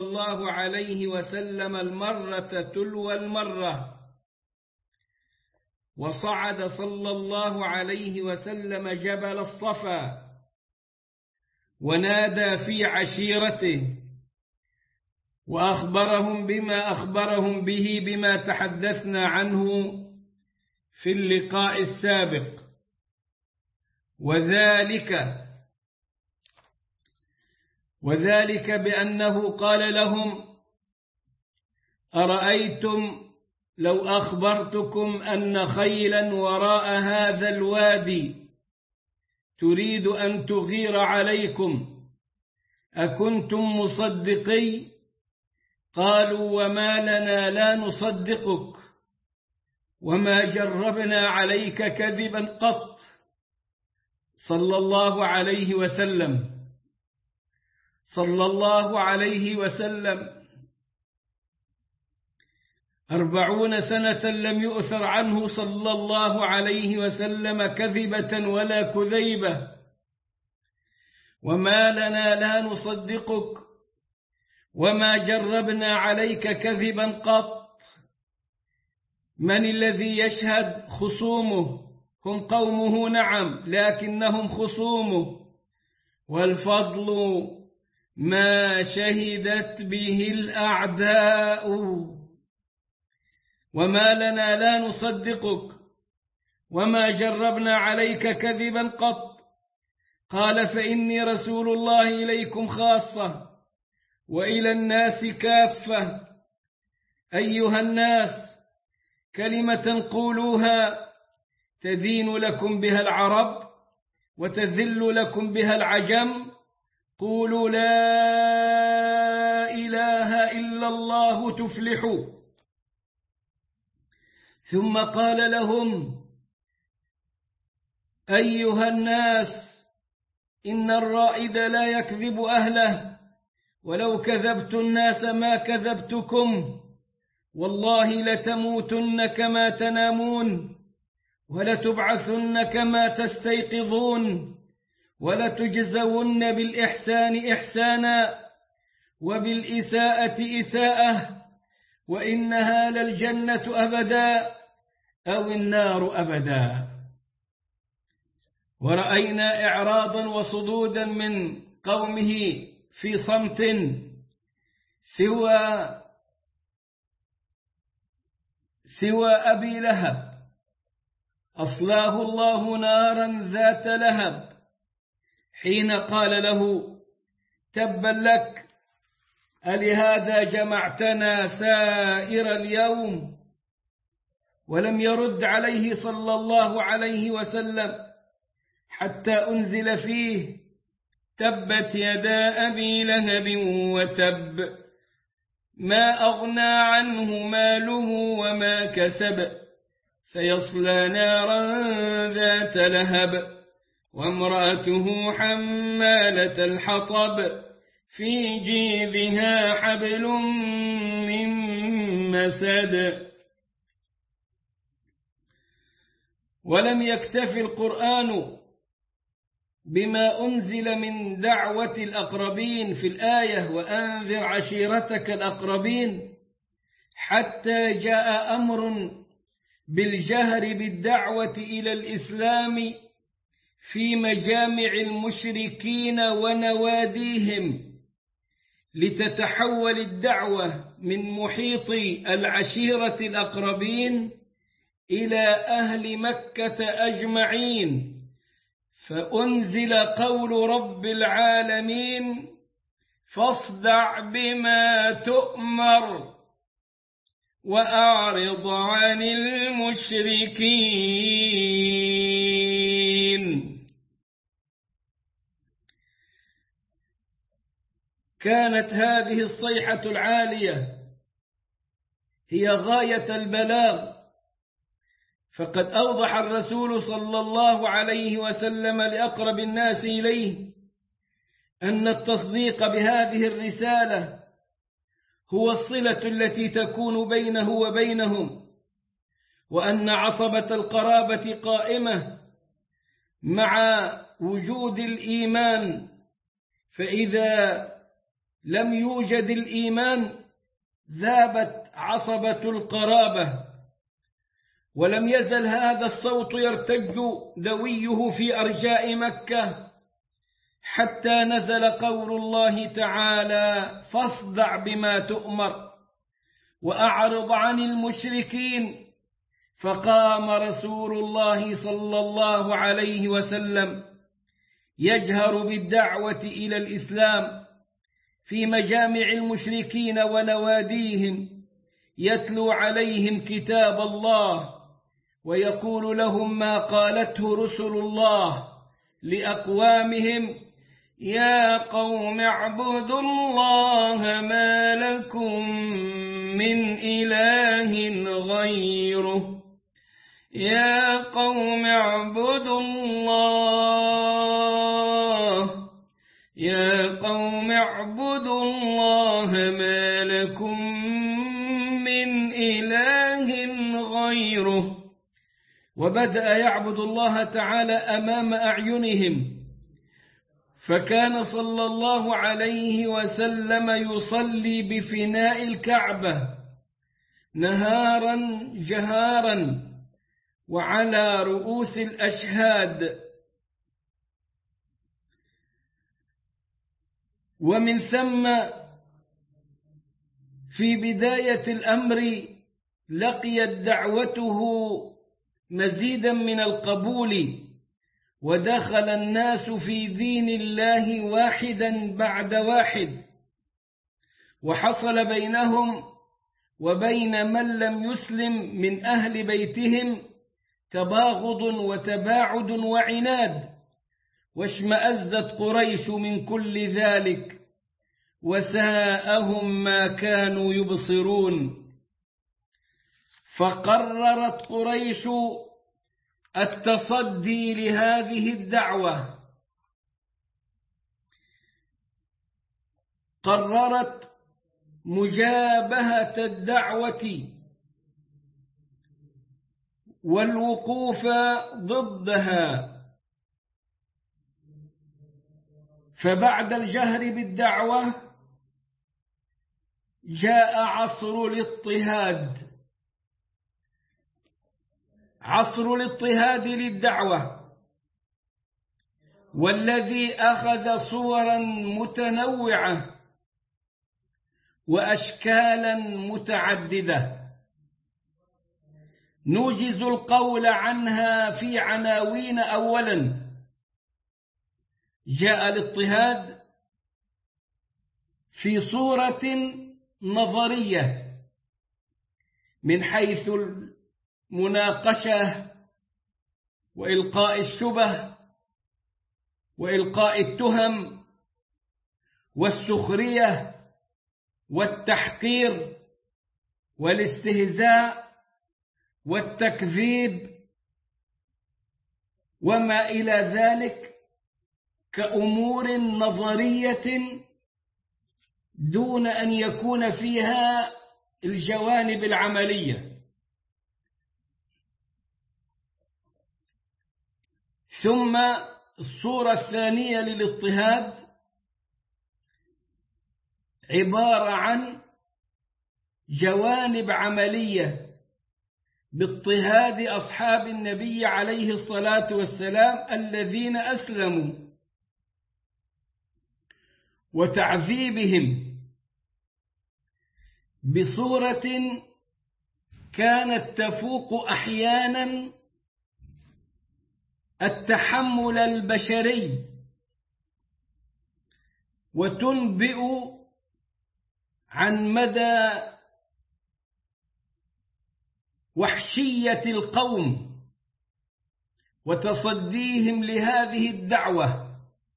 الله عليه وسلم المرة تلو المرة، وصعد صلى الله عليه وسلم جبل الصفا ونادى في عشيرته وأخبرهم بما أخبرهم به بما تحدثنا عنه في اللقاء السابق، وذلك بأنه قال لهم: أرأيتم لو أخبرتكم أن خيلا وراء هذا الوادي تريد أن تغير عليكم أكنتم مصدقي؟ قالوا: وما لنا لا نصدقك وما جربنا عليك كذبا قط. صلى الله عليه وسلم 40 سنة لم يؤثر عنه صلى الله عليه وسلم كذبة ولا كذيبة. وما لنا لا نصدقك وما جربنا عليك كذبا قط. من الذي يشهد؟ خصومه، هم قومه نعم، لكنهم خصومه، والفضل ما شهدت به الأعداء. وما لنا لا نصدقك وما جربنا عليك كذبا قط. قال: فإني رسول الله إليكم خاصة وإلى الناس كافة. أيها الناس، كلمة قولوها تدين لكم بها العرب وتذل لكم بها العجم. قولوا لا إله إلا الله تفلحوا. ثم قال لهم: أيها الناس، إن الرائد لا يكذب أهله، ولو كذبت الناس ما كذبتكم. والله لتموتن كما تنامون ولتبعثن كما تستيقظون ولتجزون بالإحسان إحسانا وبالإساءة إساءة، وإنها للجنة أبدا أو النار أبدا. ورأينا إعراضا وصدودا من قومه في صمت سوى أبي لهب، أصلاه الله نارا ذات لهب، حين قال له: تبا لك، ألهذا جمعتنا سائر اليوم؟ ولم يرد عليه صلى الله عليه وسلم حتى أنزل فيه: تبت يدا أبي لهب وتب، ما أغنى عنه ماله وما كسب، سيصلى نارا ذات لهب، وامرأته حمالة الحطب، في جيبها حبل من مسد. ولم يكتفي القرآن بما أنزل من دعوة الأقربين في الآية: وأنذر عشيرتك الأقربين، حتى جاء أمر بالجهر بالدعوة إلى الإسلام في مجامع المشركين ونواديهم، لتتحول الدعوة من محيط العشيرة الأقربين إلى أهل مكة أجمعين. فأنزل قول رب العالمين: فاصدع بما تؤمر وأعرض عن المشركين. كانت هذه الصيحة العالية هي غاية البلاغ، فقد أوضح الرسول صلى الله عليه وسلم لأقرب الناس إليه أن التصديق بهذه الرسالة هو الصلة التي تكون بينه وبينهم، وأن عصبة القرابة قائمة مع وجود الإيمان، فإذا لم يوجد الإيمان ذابت عصبة القرابة، ولم يزل هذا الصوت يرتج دويه في أرجاء مكة حتى نزل قول الله تعالى: فاصدع بما تؤمر وأعرض عن المشركين. فقام رسول الله صلى الله عليه وسلم يجهر بالدعوة إلى الإسلام في مجامع المشركين ونواديهم، يتلو عليهم كتاب الله ويقول لهم ما قالته رسل الله لأقوامهم: يا قوم اعبدوا الله ما لكم من إله غيره، يا قوم اعبدوا الله، يا قوم اعبدوا الله ما لكم من إله غيره. وبدأ يعبد الله تعالى أمام أعينهم، فكان صلى الله عليه وسلم يصلي بفناء الكعبة نهارا جهارا وعلى رؤوس الأشهاد. ومن ثم في بداية الأمر لقيت دعوته مزيدا من القبول، ودخل الناس في دين الله واحدا بعد واحد، وحصل بينهم وبين من لم يسلم من أهل بيتهم تباغض وتباعد وعناد، واشمأزت قريش من كل ذلك، وساءهم ما كانوا يبصرون. فقررت قريش التصدي لهذه الدعوة، قررت مجابهة الدعوة والوقوف ضدها. فبعد الجهر بالدعوة جاء عصر الاضطهاد، عصر الاضطهاد للدعوة، والذي أخذ صورا متنوعة وأشكالا متعددة نوجز القول عنها في عناوين. أولا، جاء الاضطهاد في صورة نظرية من حيث المناقشة وإلقاء الشبه وإلقاء التهم والسخرية والتحقير والاستهزاء والتكذيب وما إلى ذلك، كأمور نظرية دون أن يكون فيها الجوانب العملية. ثم الصورة الثانية للاضطهاد عبارة عن جوانب عملية باضطهاد أصحاب النبي عليه الصلاة والسلام الذين أسلموا وتعذيبهم بصورة كانت تفوق أحيانا التحمل البشري، وتنبئ عن مدى وحشية القوم وتصديهم لهذه الدعوة،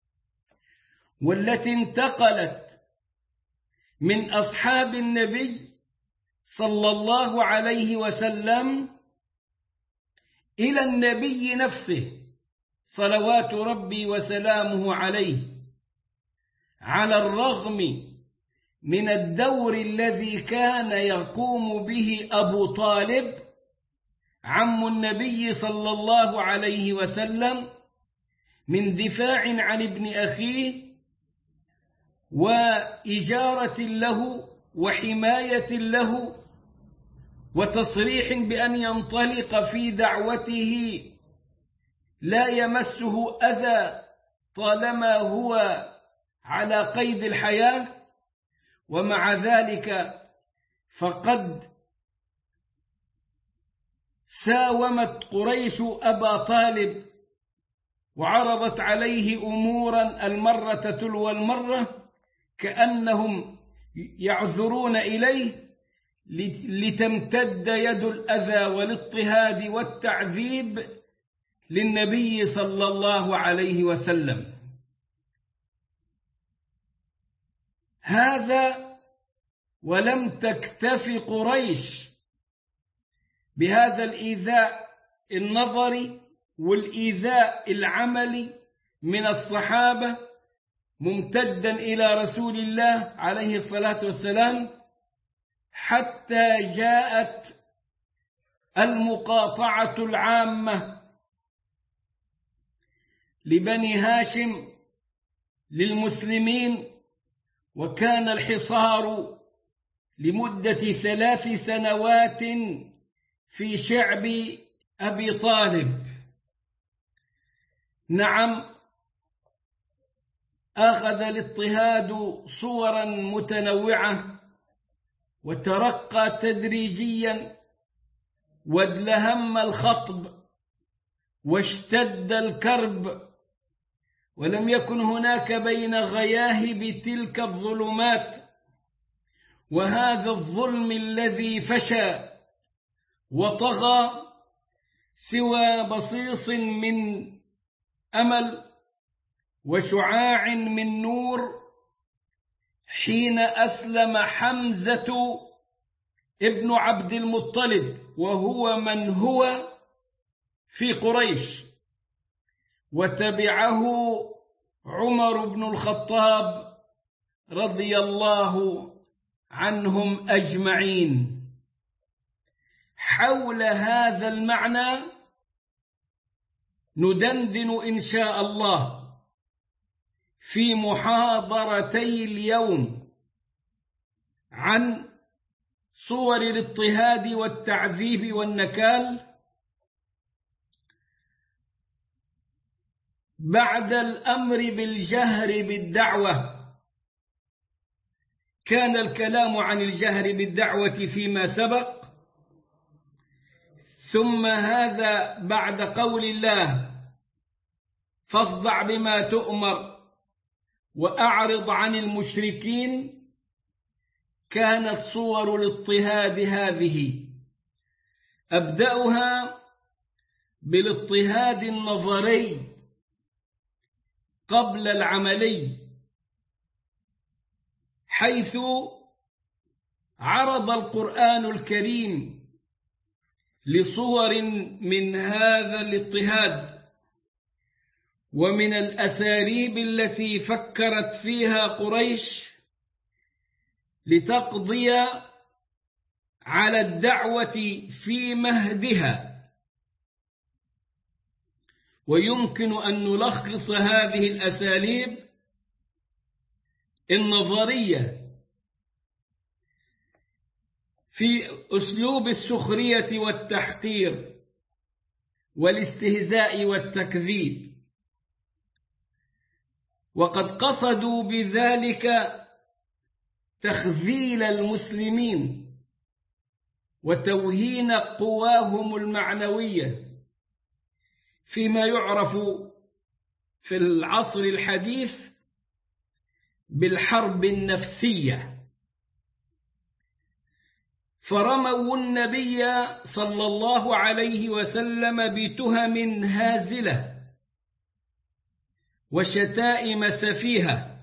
والتي انتقلت من أصحاب النبي صلى الله عليه وسلم إلى النبي نفسه صلوات ربي وسلامه عليه، على الرغم من الدور الذي كان يقوم به أبو طالب عم النبي صلى الله عليه وسلم من دفاع عن ابن أخيه وإجارة له وحماية له وتصريح بأن ينطلق في دعوته لا يمسه أذى طالما هو على قيد الحياة. ومع ذلك فقد ساومت قريش أبا طالب وعرضت عليه أمورا المرة تلو المرة كأنهم يعذرون إليه لتمتد يد الأذى والاضطهاد والتعذيب للنبي صلى الله عليه وسلم. هذا ولم تكتف قريش بهذا الإيذاء النظري والإيذاء العملي من الصحابة ممتدا إلى رسول الله عليه الصلاة والسلام، حتى جاءت المقاطعة العامة لبني هاشم للمسلمين، وكان الحصار لمدة 3 سنوات في شعب أبي طالب. نعم، أخذ الاضطهاد صورا متنوعة وترقى تدريجيا وادلهم الخطب واشتد الكرب، ولم يكن هناك بين غياهب تلك الظلمات وهذا الظلم الذي فشى وطغى سوى بصيص من أمل وشعاع من نور حين أسلم حمزة ابن عبد المطلب، وهو من هو في قريش، وتبعه عمر بن الخطاب رضي الله عنهم أجمعين. حول هذا المعنى ندندن إن شاء الله في محاضرتي اليوم عن صور الاضطهاد والتعذيب والنكال بعد الأمر بالجهر بالدعوة. كان الكلام عن الجهر بالدعوة فيما سبق، ثم هذا بعد قول الله فاصدع بما تؤمر وأعرض عن المشركين. كانت صور الاضطهاد هذه، أبدأها بالاضطهاد النظري قبل العملي، حيث عرض القرآن الكريم لصور من هذا الاضطهاد ومن الأساليب التي فكرت فيها قريش لتقضي على الدعوة في مهدها. ويمكن أن نلخص هذه الأساليب النظرية في أسلوب السخرية والتحقير والاستهزاء والتكذيب، وقد قصدوا بذلك تخذيل المسلمين وتوهين قواهم المعنوية فيما يعرف في العصر الحديث بالحرب النفسية. فرموا النبي صلى الله عليه وسلم بتهم هازلة وشتائم سفيهة،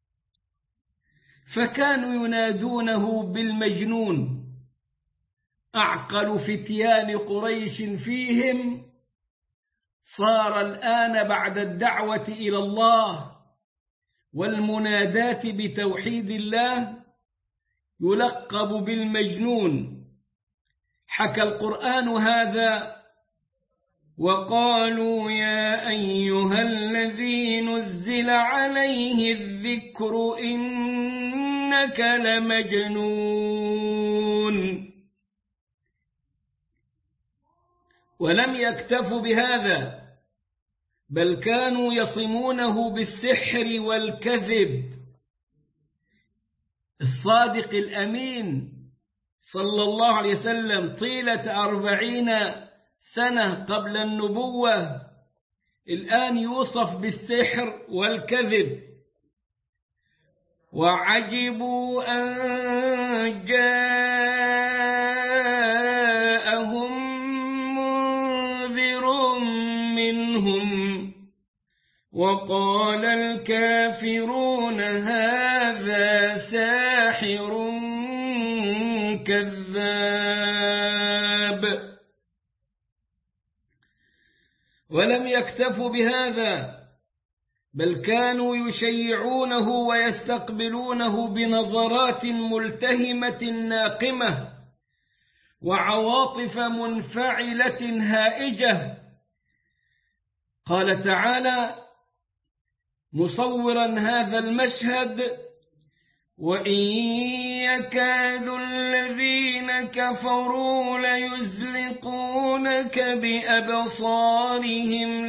فكانوا ينادونه بالمجنون. أعقل فتيان قريش فيهم صار الآن بعد الدعوة إلى الله والمنادات بتوحيد الله يلقب بالمجنون. حكى القرآن هذا وقالوا يا أيها الذي نزل عليه الذكر إنك لمجنون. ولم يكتفوا بهذا، بل كانوا يصمونه بالسحر والكذب. الصادق الأمين صلى الله عليه وسلم طيلة 40 سنة قبل النبوة الآن يوصف بالسحر والكذب. وعجبوا أن جاءهم منذر منهم وقال الكافرون هذا ساحر كذاب. ولم يكتفوا بهذا، بل كانوا يشيعونه ويستقبلونه بنظرات ملتهمة ناقمة وعواطف منفعلة هائجة. قال تعالى مصورا هذا المشهد: وإن يكاد الذين كفروا ليزلقونك بأبصارهم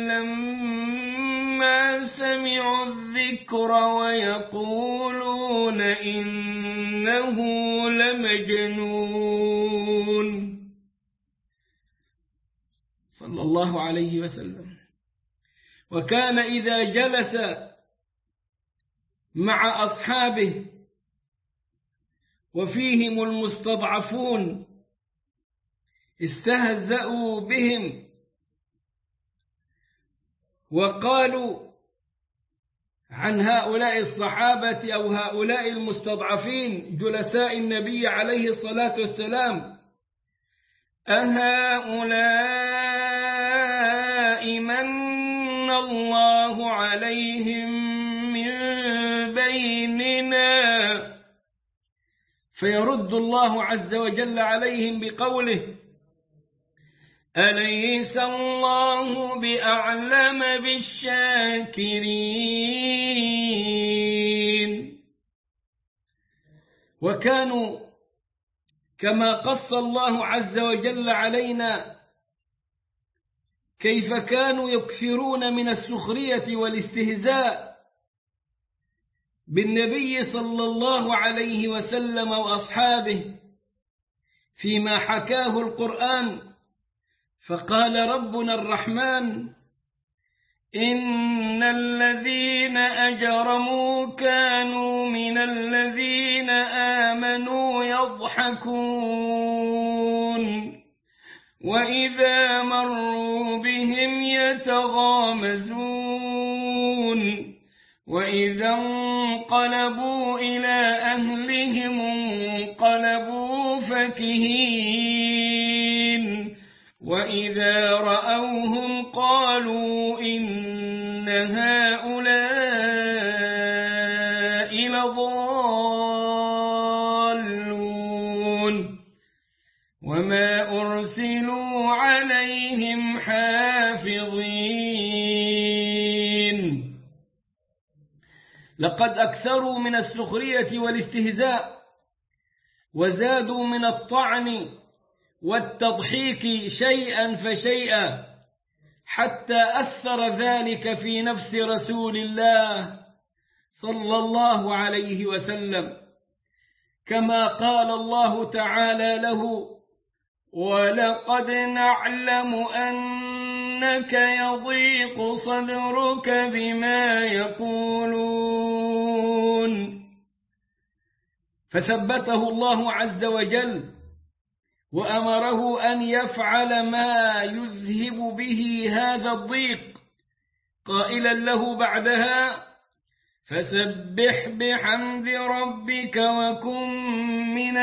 لما سمعوا الذكر ويقولون إنه لمجنون. صلى الله عليه وسلم. وكان إذا جلس مع أصحابه وفيهم المستضعفون استهزأوا بهم وقالوا عن هؤلاء الصحابة أو هؤلاء المستضعفين جلساء النبي عليه الصلاة والسلام: أهؤلاء من الله عليهم من بيننا؟ فيرد الله عز وجل عليهم بقوله: أليس الله بأعلم بالشاكرين؟ وكانوا كما قص الله عز وجل علينا كيف كانوا يكثرون من السخرية والاستهزاء بالنبي صلى الله عليه وسلم وأصحابه فيما حكاه القرآن. فقال ربنا الرحمن: إن الذين أجرموا كانوا من الذين آمنوا يضحكون وإذا مروا بهم يتغامزون وإذا انقلبوا إلى أهلهم انقلبوا فكهين وإذا رأوهم قالوا إن هؤلاء لضالون وما أرسلوا عليهم حافظين. لقد أكثروا من السخرية والاستهزاء وزادوا من الطعن والتضحيك شيئا فشيئا حتى أثر ذلك في نفس رسول الله صلى الله عليه وسلم، كما قال الله تعالى له: ولقد نعلم أنك يضيق صدرك بما يقولون. فثبته الله عز وجل وأمره أن يفعل ما يذهب به هذا الضيق، قائلا له بعدها: فسبح بحمد ربك وكن من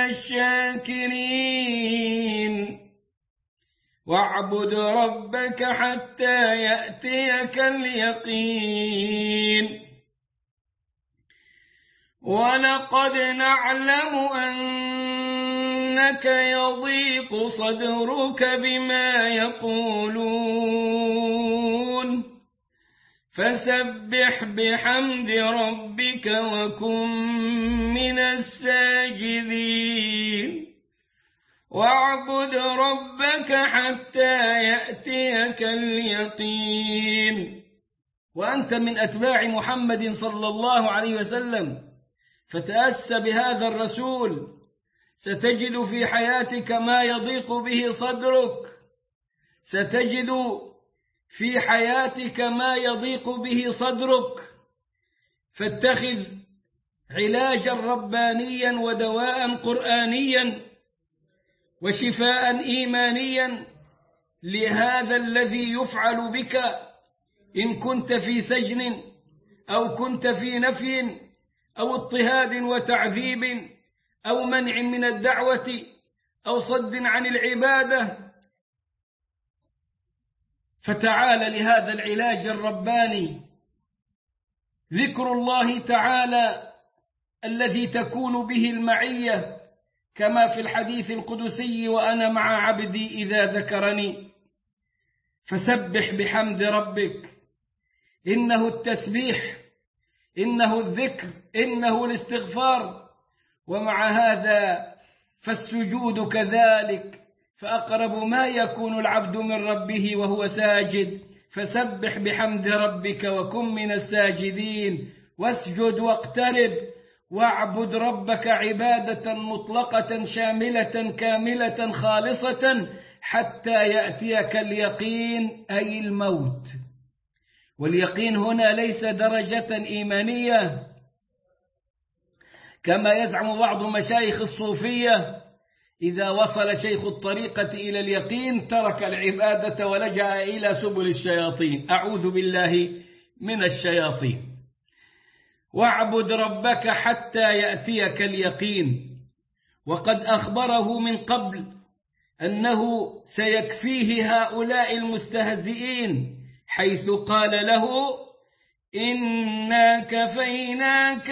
الشاكرين واعبد ربك حتى يأتيك اليقين. ولقد نعلم إنك يضيق صدرك بما يقولون فسبح بحمد ربك وكن من الساجدين واعبد ربك حتى يأتيك اليقين. وأنت من أتباع محمد صلى الله عليه وسلم فتأس بهذا الرسول، ستجد في حياتك ما يضيق به صدرك، ستجد في حياتك ما يضيق به صدرك، فاتخذ علاجا ربانيا ودواء قرآنيا وشفاء إيمانيا لهذا الذي يفعل بك إن كنت في سجن أو كنت في نفي أو اضطهاد وتعذيب أو منع من الدعوة أو صد عن العبادة. فتعال لهذا العلاج الرباني، ذكر الله تعالى الذي تكون به المعية كما في الحديث القدسي: وأنا مع عبدي إذا ذكرني. فسبح بحمد ربك، إنه التسبيح، إنه الذكر، إنه الاستغفار. ومع هذا فالسجود كذلك، فأقرب ما يكون العبد من ربه وهو ساجد. فسبح بحمد ربك وكن من الساجدين، واسجد واقترب واعبد ربك عبادة مطلقة شاملة كاملة خالصة حتى يأتيك اليقين، أي الموت. واليقين هنا ليس درجة إيمانية كما يزعم بعض مشايخ الصوفية، إذا وصل شيخ الطريقة إلى اليقين ترك العبادة ولجأ إلى سبل الشياطين. أعوذ بالله من الشياطين. واعبد ربك حتى يأتيك اليقين. وقد أخبره من قبل أنه سيكفيه هؤلاء المستهزئين، حيث قال له: إنا كفيناك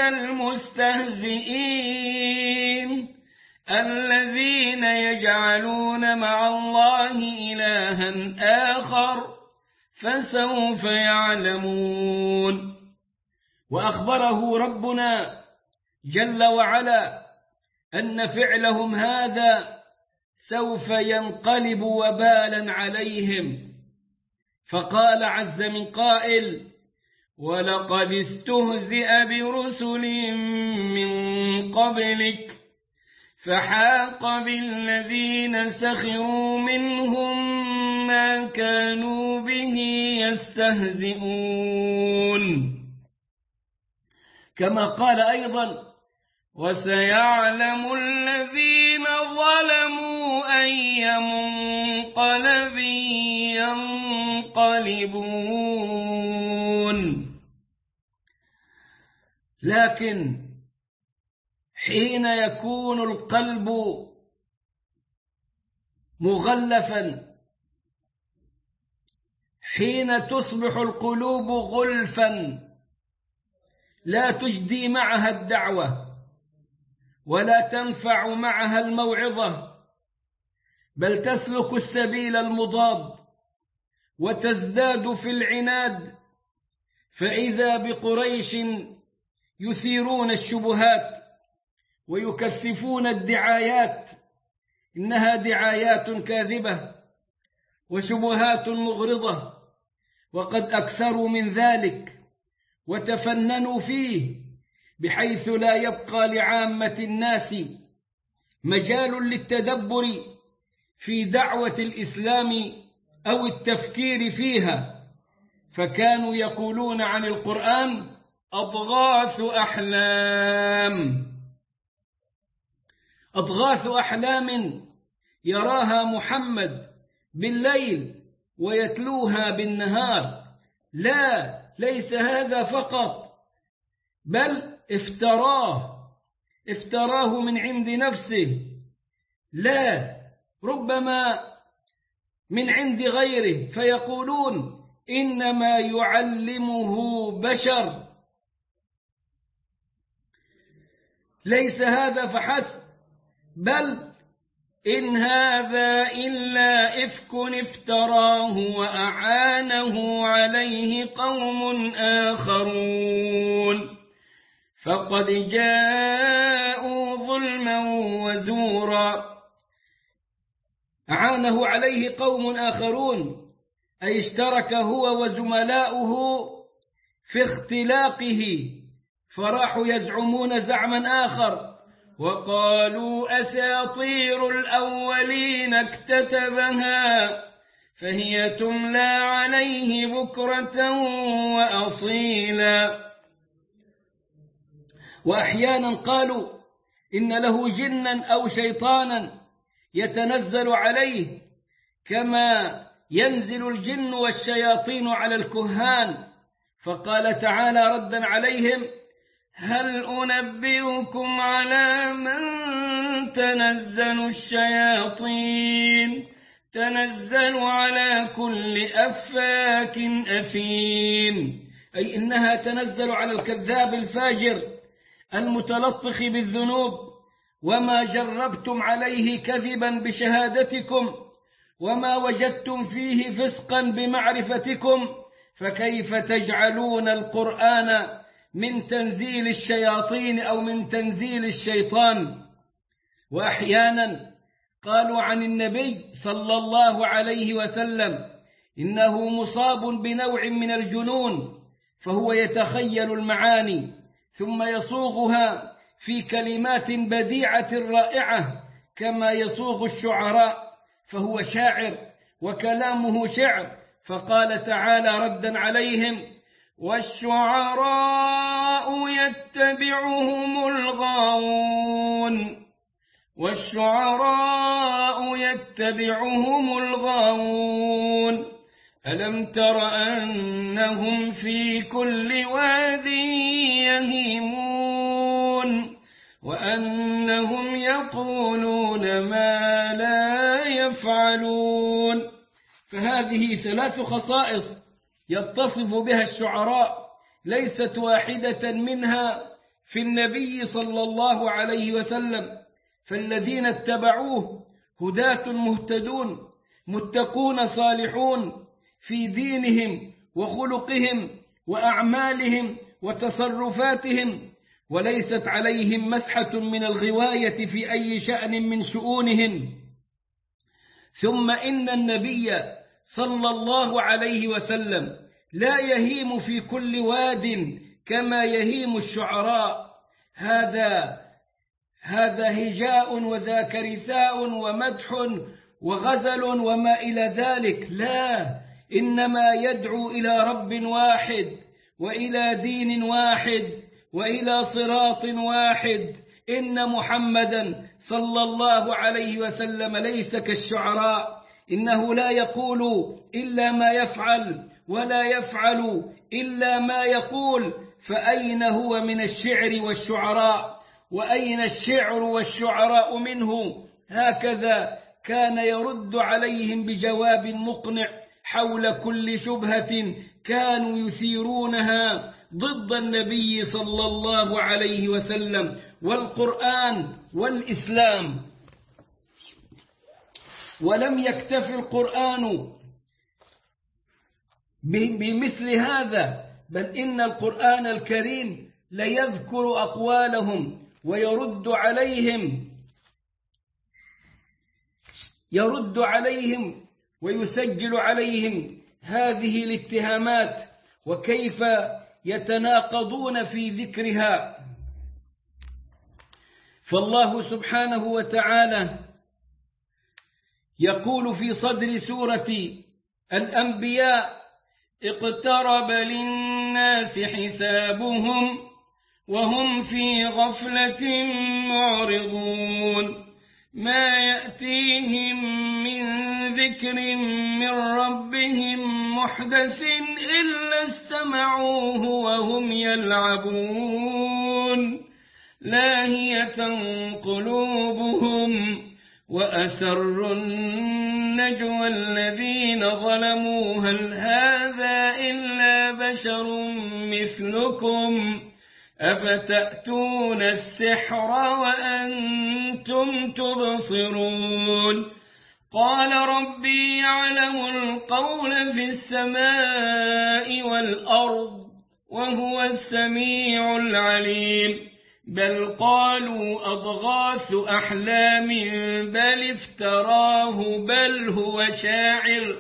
المستهزئين الذين يجعلون مع الله إلها آخر فسوف يعلمون. وأخبره ربنا جل وعلا أن فعلهم هذا سوف ينقلب وبالا عليهم، فقال عز من قائل: ولقد استهزئ برسل من قبلك فحاق بالذين سخروا منهم ما كانوا به يستهزئون. كما قال أيضا: وسيعلم الذين ظلموا أي منقلب ينقلبون. لكن حين يكون القلب مغلفا، حين تصبح القلوب غلفا لا تجدي معها الدعوة ولا تنفع معها الموعظة، بل تسلك السبيل المضاد وتزداد في العناد، فإذا بقريش يثيرون الشبهات ويكثفون الدعايات، إنها دعايات كاذبة وشبهات مغرضة، وقد أكثروا من ذلك وتفننوا فيه، بحيث لا يبقى لعامة الناس مجال للتدبر في دعوة الإسلام أو التفكير فيها، فكانوا يقولون عن القرآن: أضغاث أحلام. أضغاث أحلام يراها محمد بالليل ويتلوها بالنهار. لا، ليس هذا فقط، بل افتراه من عند نفسه، لا، ربما من عند غيره، فيقولون إنما يعلمه بشر. ليس هذا فحسب، بل إن هذا إلا إفك افتراه وأعانه عليه قوم آخرون فقد جاءوا ظلما وزورا. أعانه عليه قوم آخرون أي اشترك هو وزملاؤه في اختلاقه، فراحوا يزعمون زعما آخر وقالوا أساطير الأولين اكتتبها فهي تملى عليه بكرة وأصيلا. وأحيانا قالوا إن له جنا أو شيطانا يتنزل عليه كما ينزل الجن والشياطين على الكهان، فقال تعالى ردا عليهم هل أنبئكم على من تنزل الشياطين تنزل على كل أفاك أثيم، أي إنها تنزل على الكذاب الفاجر المتلطخ بالذنوب، وما جربتم عليه كذبا بشهادتكم وما وجدتم فيه فسقا بمعرفتكم، فكيف تجعلون القرآن من تنزيل الشياطين أو من تنزيل الشيطان. وأحيانا قالوا عن النبي صلى الله عليه وسلم إنه مصاب بنوع من الجنون، فهو يتخيل المعاني ثم يصوغها في كلمات بديعة رائعة كما يصوغ الشعراء، فهو شاعر وكلامه شعر. فقال تعالى ردا عليهم والشعراء يتبعهم الغاوون ألم تر أنهم في كل واد يهيمون وأنهم يقولون ما لا يفعلون. فهذه ثلاث خصائص يتصف بها الشعراء ليست واحدة منها في النبي صلى الله عليه وسلم، فالذين اتبعوه هداة مهتدون متقون صالحون في دينهم وخلقهم وأعمالهم وتصرفاتهم، وليست عليهم مسحة من الغواية في أي شأن من شؤونهم. ثم إن النبي صلى الله عليه وسلم لا يهيم في كل واد كما يهيم الشعراء، هذا هجاء وذاك رثاء ومدح وغزل وما إلى ذلك، لا، إنما يدعو إلى رب واحد وإلى دين واحد وإلى صراط واحد. إن محمدا صلى الله عليه وسلم ليس كالشعراء، إنه لا يقول إلا ما يفعل ولا يفعل إلا ما يقول، فأين هو من الشعر والشعراء؟ وأين الشعر والشعراء منه؟ هكذا كان يرد عليهم بجواب مقنع حول كل شبهة كانوا يثيرونها ضد النبي صلى الله عليه وسلم والقرآن والإسلام. ولم يكتف القرآن بمثل هذا، بل إن القرآن الكريم ليذكر أقوالهم ويرد عليهم ويسجل عليهم هذه الاتهامات وكيف يتناقضون في ذكرها. فالله سبحانه وتعالى يقول في صدر سورة الأنبياء اقترب للناس حسابهم وهم في غفلة معرضون ما يأتيهم من ذكر من ربهم محدث إلا استمعوه وهم يلعبون لاهية قلوبهم وأسروا النجوى الذين ظلموا هل هذا إلا بشر مثلكم أفتأتون السحر وأنتم تبصرون قال ربي يعلم القول في السماء والأرض وهو السميع العليم بل قالوا أضغاث أحلام بل افتراه بل هو شاعر.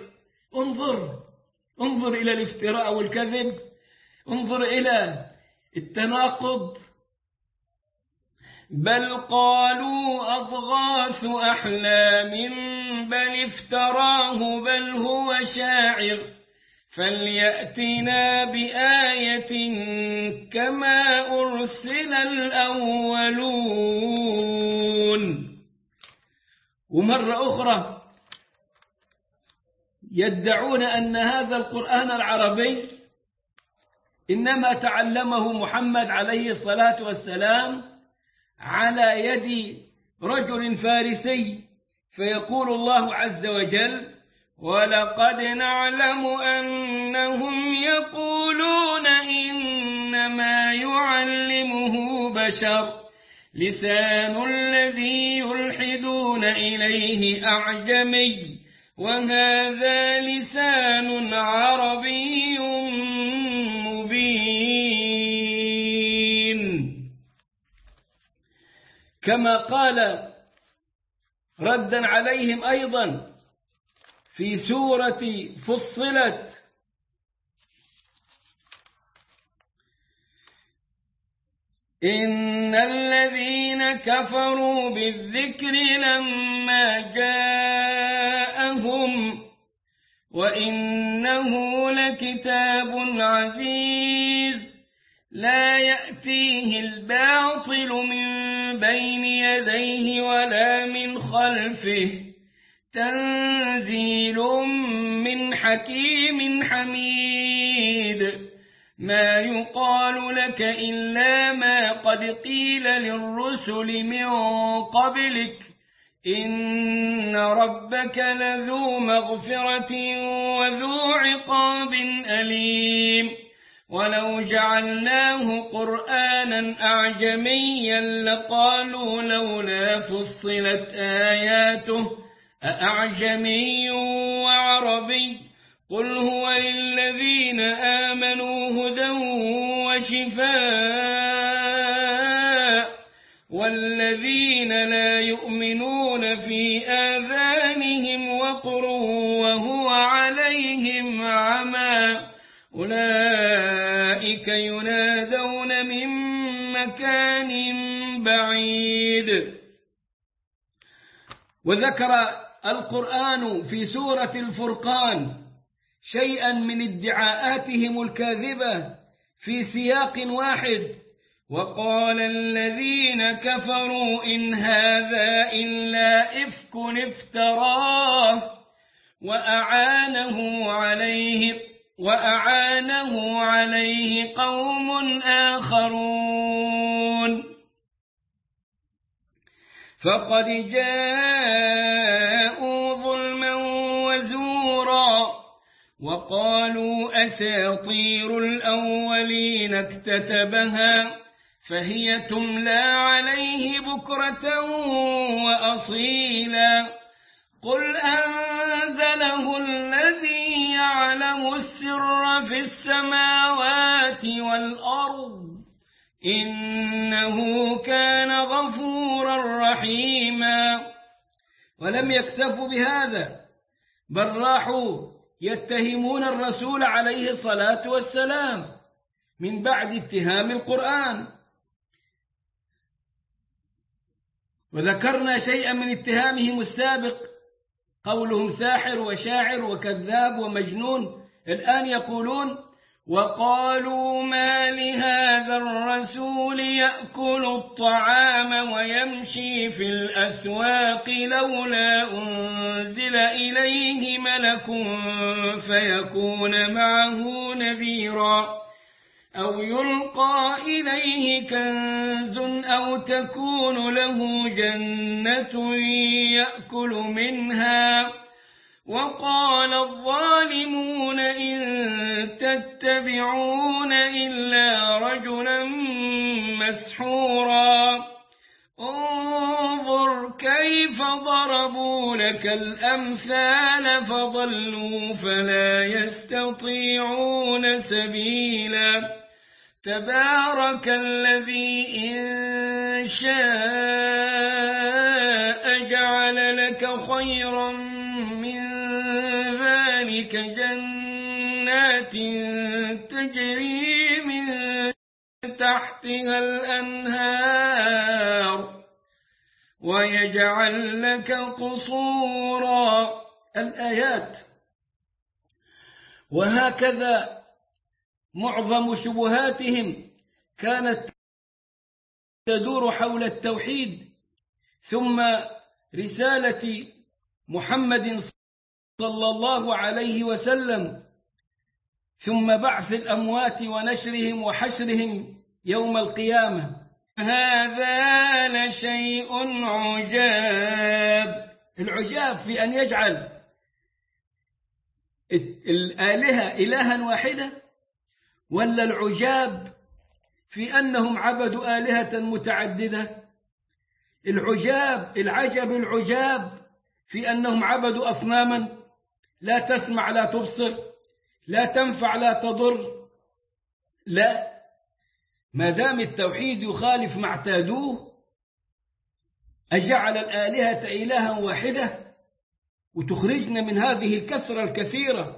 انظر إلى الافتراء والكذب، انظر إلى التناقض. بل قالوا أضغاث أحلام بل افتراه بل هو شاعر فليأتنا بآية كما أرسل الأولون. ومرة أخرى يدعون أن هذا القرآن العربي إنما تعلمه محمد عليه الصلاة والسلام على يد رجل فارسي، فيقول الله عز وجل ولقد نعلم أنهم يقولون إنما يعلمه بشر لسان الذي يلحدون إليه أعجمي وهذا لسان عربي مبين. كما قال ردا عليهم أيضا في سورة فصلت إن الذين كفروا بالذكر لما جاءهم وإنه لكتاب عزيز لا يأتيه الباطل من بين يديه ولا من خلفه تنزيل من حكيم حميد ما يقال لك إلا ما قد قيل للرسل من قبلك إن ربك لذو مغفرة وذو عقاب أليم ولو جعلناه قرآنا أعجميا لقالوا لولا فصلت آياته أأعجمي وعربي قل هو للذين آمنوا هدى وشفاء والذين لا يؤمنون في آذانهم وقر وهو عليهم عمى أولئك ينادون من مكان بعيد. وذكر القرآن في سورة الفرقان شيئا من ادعاءاتهم الكاذبة في سياق واحد وقال الذين كفروا إن هذا إلا إفك افتراه وأعانه عليه قوم آخرون فقد جاءوا ظلما وزورا وقالوا أساطير الأولين اكتتبها فهي تملى عليه بكرة وأصيلا قل أنزله الذي يعلم السر في السماوات والأرض إنه كان غفورا رحيما. ولم يكتفوا بهذا بل راحوا يتهمون الرسول عليه الصلاة والسلام من بعد اتهام القرآن. وذكرنا شيئا من اتهامهم السابق قولهم ساحر وشاعر وكذاب ومجنون. الآن يقولون وقالوا ما لهذا الرسول يأكل الطعام ويمشي في الأسواق لولا أنزل إليه ملك فيكون معه نذيرا أو يلقى إليه كنز أو تكون له جنة يأكل منها وقال الظالمون إن تتبعون إلا رجلا مسحورا انظر كيف ضربوا لك الأمثال فضلوا فلا يستطيعون سبيلا تبارك الذي إن شاء جعل لك خيرا من ذلك جنات تجري من تحتها الأنهار ويجعل لك قصورا. الآيات. وهكذا معظم شبهاتهم كانت تدور حول التوحيد، ثم رسالة محمد صلى الله عليه وسلم، ثم بعث الأموات ونشرهم وحشرهم يوم القيامة. هذا لشيء عجاب. العجاب في أن يجعل الآلهة إلها واحدة، ولا العجاب في أنهم عبدوا آلهة متعددة؟ العجاب في أنهم عبدوا أصناما لا تسمع لا تبصر لا تنفع لا تضر. لا، ما دام التوحيد يخالف ما اعتادوه، أجعل الآلهة إلها واحدة وتخرجنا من هذه الكثرة الكثيرة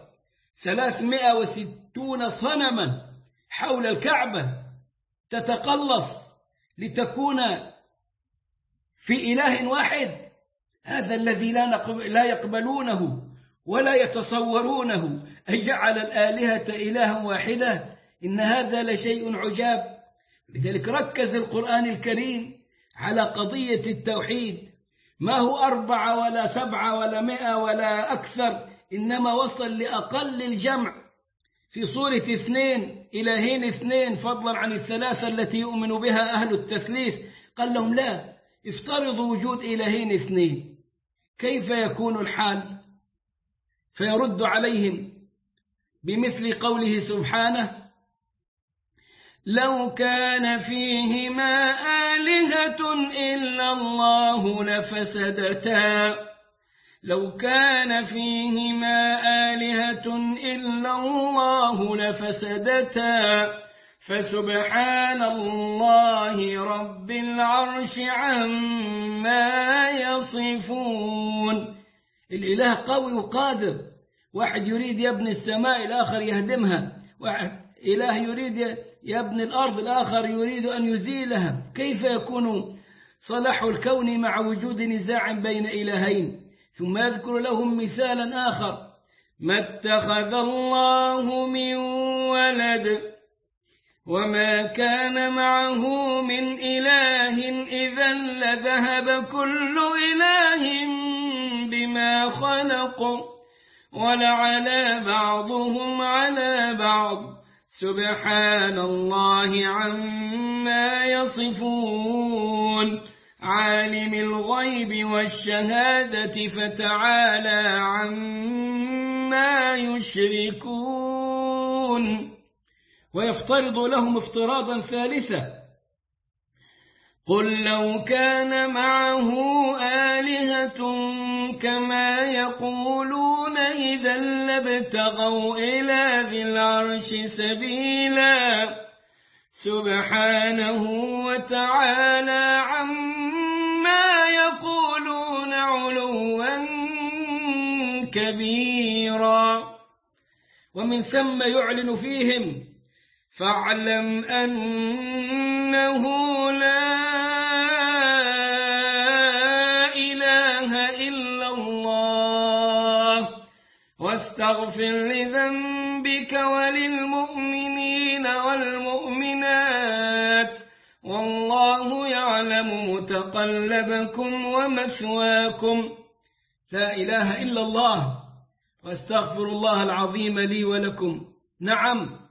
360 صنما حول الكعبة تتقلص لتكون في إله واحد. هذا الذي لا يقبلونه ولا يتصورونه، أجعل الآلهة إلها واحدة. إن هذا لشيء عجاب. لذلك ركز القرآن الكريم على قضية التوحيد، ما هو 4 ولا 7 ولا 100 ولا أكثر، إنما وصل لأقل الجمع في سورة 2 إلهين 2 فضلا عن الثلاثة التي يؤمن بها أهل التثليث. قال لهم لا، افترضوا وجود إلهين 2، كيف يكون الحال؟ فيرد عليهم بمثل قوله سبحانه: لو كان فيهما آلهة إلا الله لفسدتا. لو كان فيهما آلهة إلا الله لفسدتا فسبحان الله رب العرش عما يصفون. الإله قوي وقادر، واحد يريد يبني السماء الآخر يهدمها، واحد إله يريد يبني الأرض الآخر يريد أن يزيلها. كيف يكون صلاح الكون مع وجود نزاع بين إلهين؟ ثم يذكر لهم مثالا آخر: ما اتخذ الله من ولد وما كان معه من إله إذا لذهب كل إله بما خلق ولعلى بعضهم على بعض سبحان الله عما يصفون. عالم الغيب والشهادة فتعالى عما يشركون. ويفترض لهم افتراضا ثالثا: قل لو كان معه آلهة كما يقولون إذا لابتغوا إلى ذي العرش سبيلا سبحانه وتعالى عما يقولون علوا كبيرا. ومن ثم يعلن فيهم: فاعلم أنه لا إله إلا الله واستغفر لذنبك وللمؤمنين والمؤمنات والله يعلم متقلبكم ومثواكم. لا إله إلا الله واستغفر الله العظيم لي ولكم. نعم.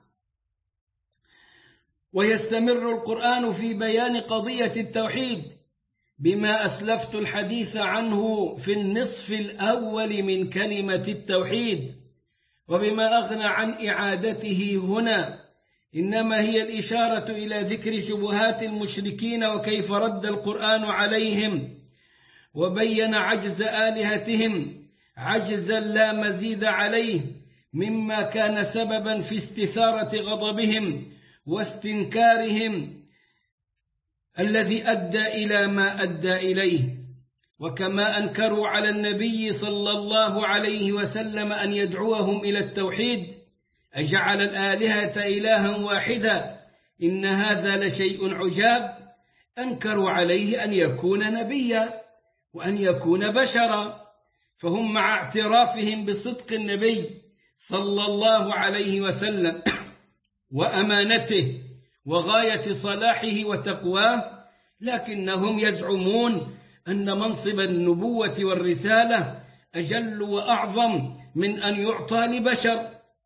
ويستمر القرآن في بيان قضية التوحيد بما أسلفت الحديث عنه في النصف الأول من كلمة التوحيد، وبما أغنى عن إعادته هنا، إنما هي الإشارة إلى ذكر شبهات المشركين وكيف رد القرآن عليهم وبين عجز آلهتهم عجزا لا مزيد عليه، مما كان سببا في استثارة غضبهم واستنكارهم الذي أدى إلى ما أدى إليه. وكما أنكروا على النبي صلى الله عليه وسلم أن يدعوهم إلى التوحيد، أجعل الآلهة إلها واحدا، إن هذا لشيء عجاب. أنكروا عليه أن يكون نبيا وأن يكون بشرا، فهم مع اعترافهم بصدق النبي صلى الله عليه وسلم وأمانته وغاية صلاحه وتقواه، لكنهم يزعمون أن منصب النبوة والرسالة أجل وأعظم من أن يعطى لبشر،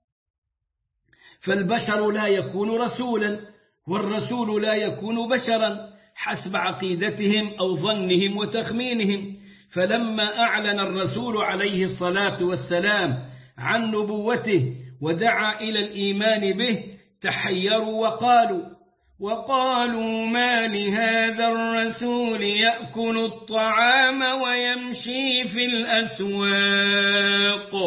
فالبشر لا يكون رسولا والرسول لا يكون بشرا حسب عقيدتهم أو ظنهم وتخمينهم. فلما أعلن الرسول عليه الصلاة والسلام عن نبوته ودعا إلى الإيمان به تحيروا وقالوا ما لهذا الرسول يأكل الطعام ويمشي في الأسواق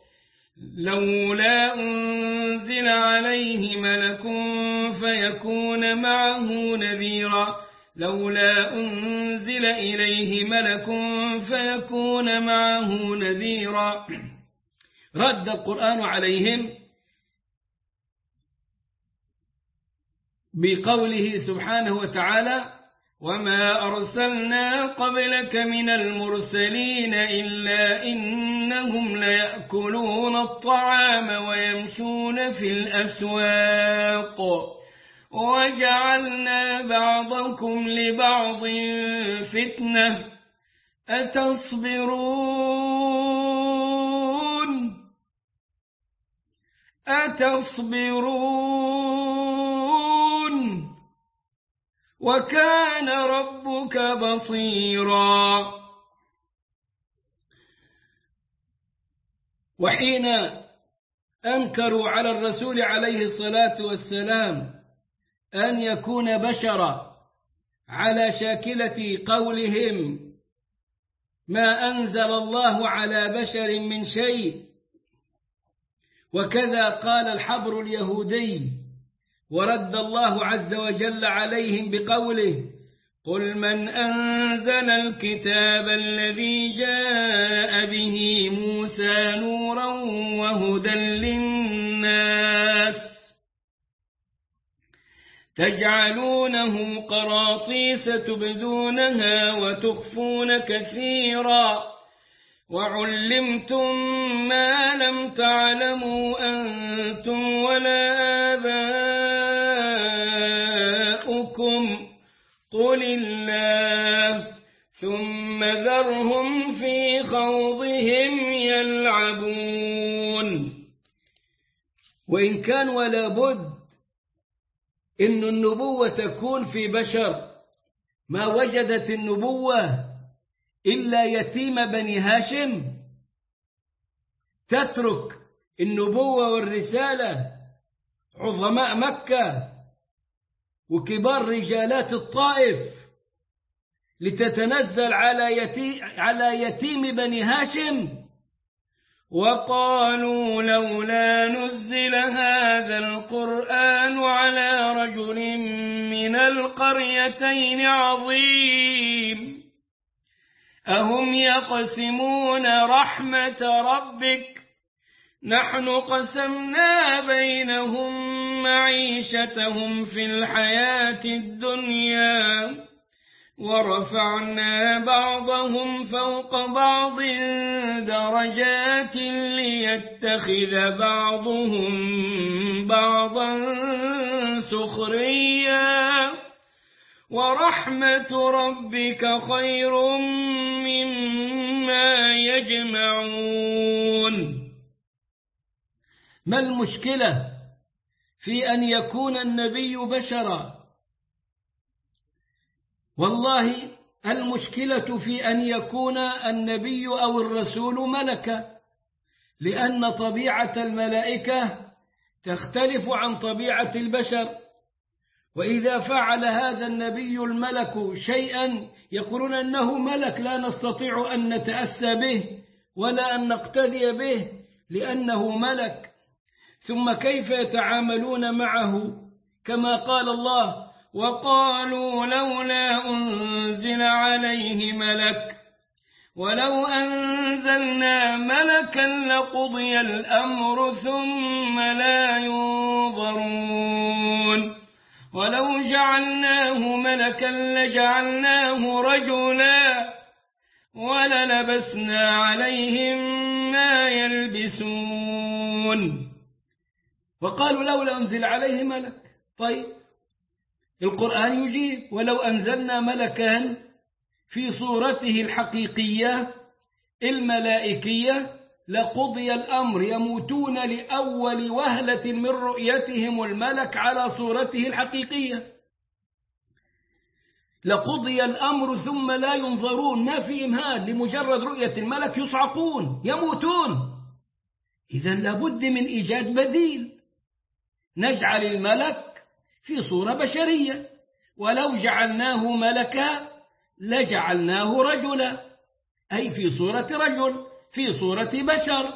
لولا أنزل عليه ملك فيكون معه نذيرا لولا أنزل إليه ملك فيكون معه نذيرا. رد القرآن عليهم بقوله سبحانه وتعالى وما أرسلنا قبلك من المرسلين إلا إنهم ليأكلون الطعام ويمشون في الأسواق وجعلنا بعضكم لبعض فتنة أتصبرون وكان ربك بصيرا. وحين أنكروا على الرسول عليه الصلاة والسلام أن يكون بشرا على شاكلة قولهم ما أنزل الله على بشر من شيء، وكذا قال الحبر اليهودي، ورد الله عز وجل عليهم بقوله قل من أنزل الكتاب الذي جاء به موسى نورا وهدى للناس تجعلونه قراطيس تبدونها وتخفون كثيرا وعلمتم ما لم تعلموا أنتم ولا آباؤكم قل الله ثم ذرهم في خوضهم يلعبون. وإن كان ولا بد إن النبوة تكون في بشر، ما وجدت النبوة إلا يتيم بني هاشم، تترك النبوة والرسالة عظماء مكة وكبار رجالات الطائف لتتنزل على يتيم بني هاشم. وقالوا لولا نزل هذا القرآن على رجل من القريتين عظيم أهم يقسمون رحمة ربك نحن قسمنا بينهم معيشتهم في الحياة الدنيا ورفعنا بعضهم فوق بعض درجات ليتخذ بعضهم بعضا سخريا ورحمة ربك خير مما يجمعون. ما المشكلة في أن يكون النبي بشرا؟ والله المشكلة في أن يكون النبي أو الرسول ملكا، لأن طبيعة الملائكة تختلف عن طبيعة البشر، وإذا فعل هذا النبي الملك شيئا يقولون أنه ملك لا نستطيع أن نتأسى به ولا أن نقتدي به لأنه ملك. ثم كيف يتعاملون معه؟ كما قال الله: وقالوا لولا أنزل عليه ملك ولو أنزلنا ملكا لقضي الأمر ثم لا ينظرون ولو جعلناه ملكا لجعلناه رجلا وللبسنا عليهم ما يلبسون. وقالوا لولا أنزل عليه ملك. طيب القرآن يجيب: ولو أنزلنا ملكا في صورته الحقيقية الملائكية لقضي الأمر، يموتون لأول وهلة من رؤيتهم الملك على صورته الحقيقية. لقضي الأمر ثم لا ينظرون، ما في إمهال، لمجرد رؤية الملك يصعقون يموتون. إذن لابد من إيجاد بديل، نجعل الملك في صورة بشرية، ولو جعلناه ملكا لجعلناه رجلا، أي في صورة رجل في صورة بشر،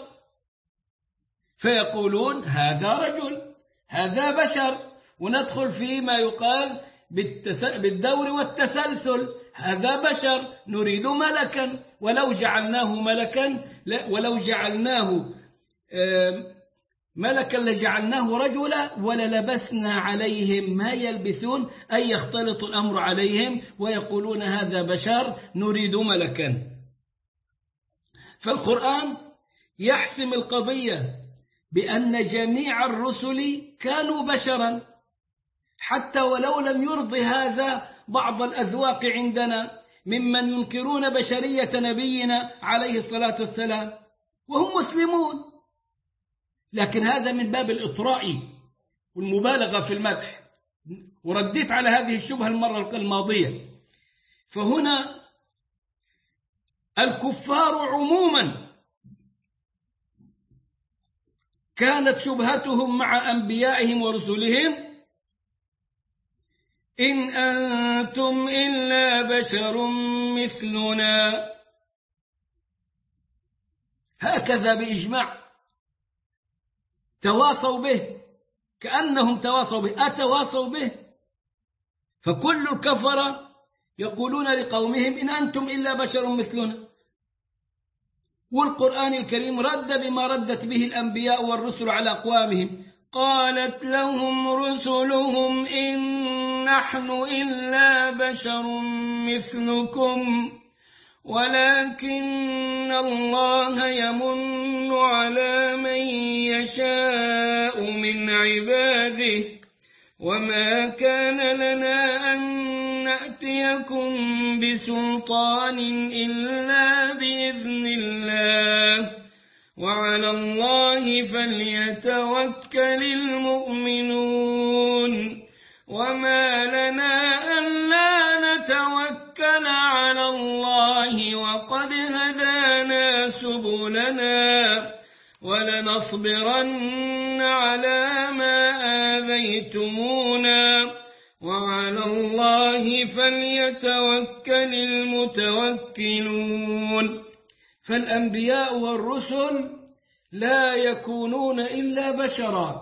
فيقولون هذا رجل هذا بشر، وندخل فيما يقال بالدور والتسلسل، هذا بشر نريد ملكا، ولو جعلناه ملكا لجعلناه رجلا وللبسنا عليهم ما يلبسون، أي يختلط الأمر عليهم ويقولون هذا بشر نريد ملكا. فالقرآن يحسم القضية بأن جميع الرسل كانوا بشرا، حتى ولو لم يرضي هذا بعض الأذواق عندنا ممن ينكرون بشرية نبينا عليه الصلاة والسلام وهم مسلمون، لكن هذا من باب الإطراء والمبالغة في المدح، ورديت على هذه الشبهة المرة الماضية. فهنا الكفار عموما كانت شبهتهم مع أنبيائهم ورسلهم: إن أنتم إلا بشر مثلنا، هكذا بإجماع تواصوا به، كأنهم تواصوا به، أتواصوا به. فكل الكفرة يقولون لقومهم: إن أنتم إلا بشر مثلنا. والقرآن الكريم رد بما ردت به الأنبياء والرسل على أقوامهم: قالت لهم رسلهم إن نحن إلا بشر مثلكم ولكن الله يمن على من يشاء من عباده وما كان لنا أن نأتيكم بسلطان إلا بإذن الله وعلى الله فليتوكل المؤمنون وما لنا ألا نتوكل على الله وقد هدانا سبلنا ولنصبرن على ما آذيتمونا وعلى الله فليتوكل المتوكلون. فالأنبياء والرسل لا يكونون إلا بشرا،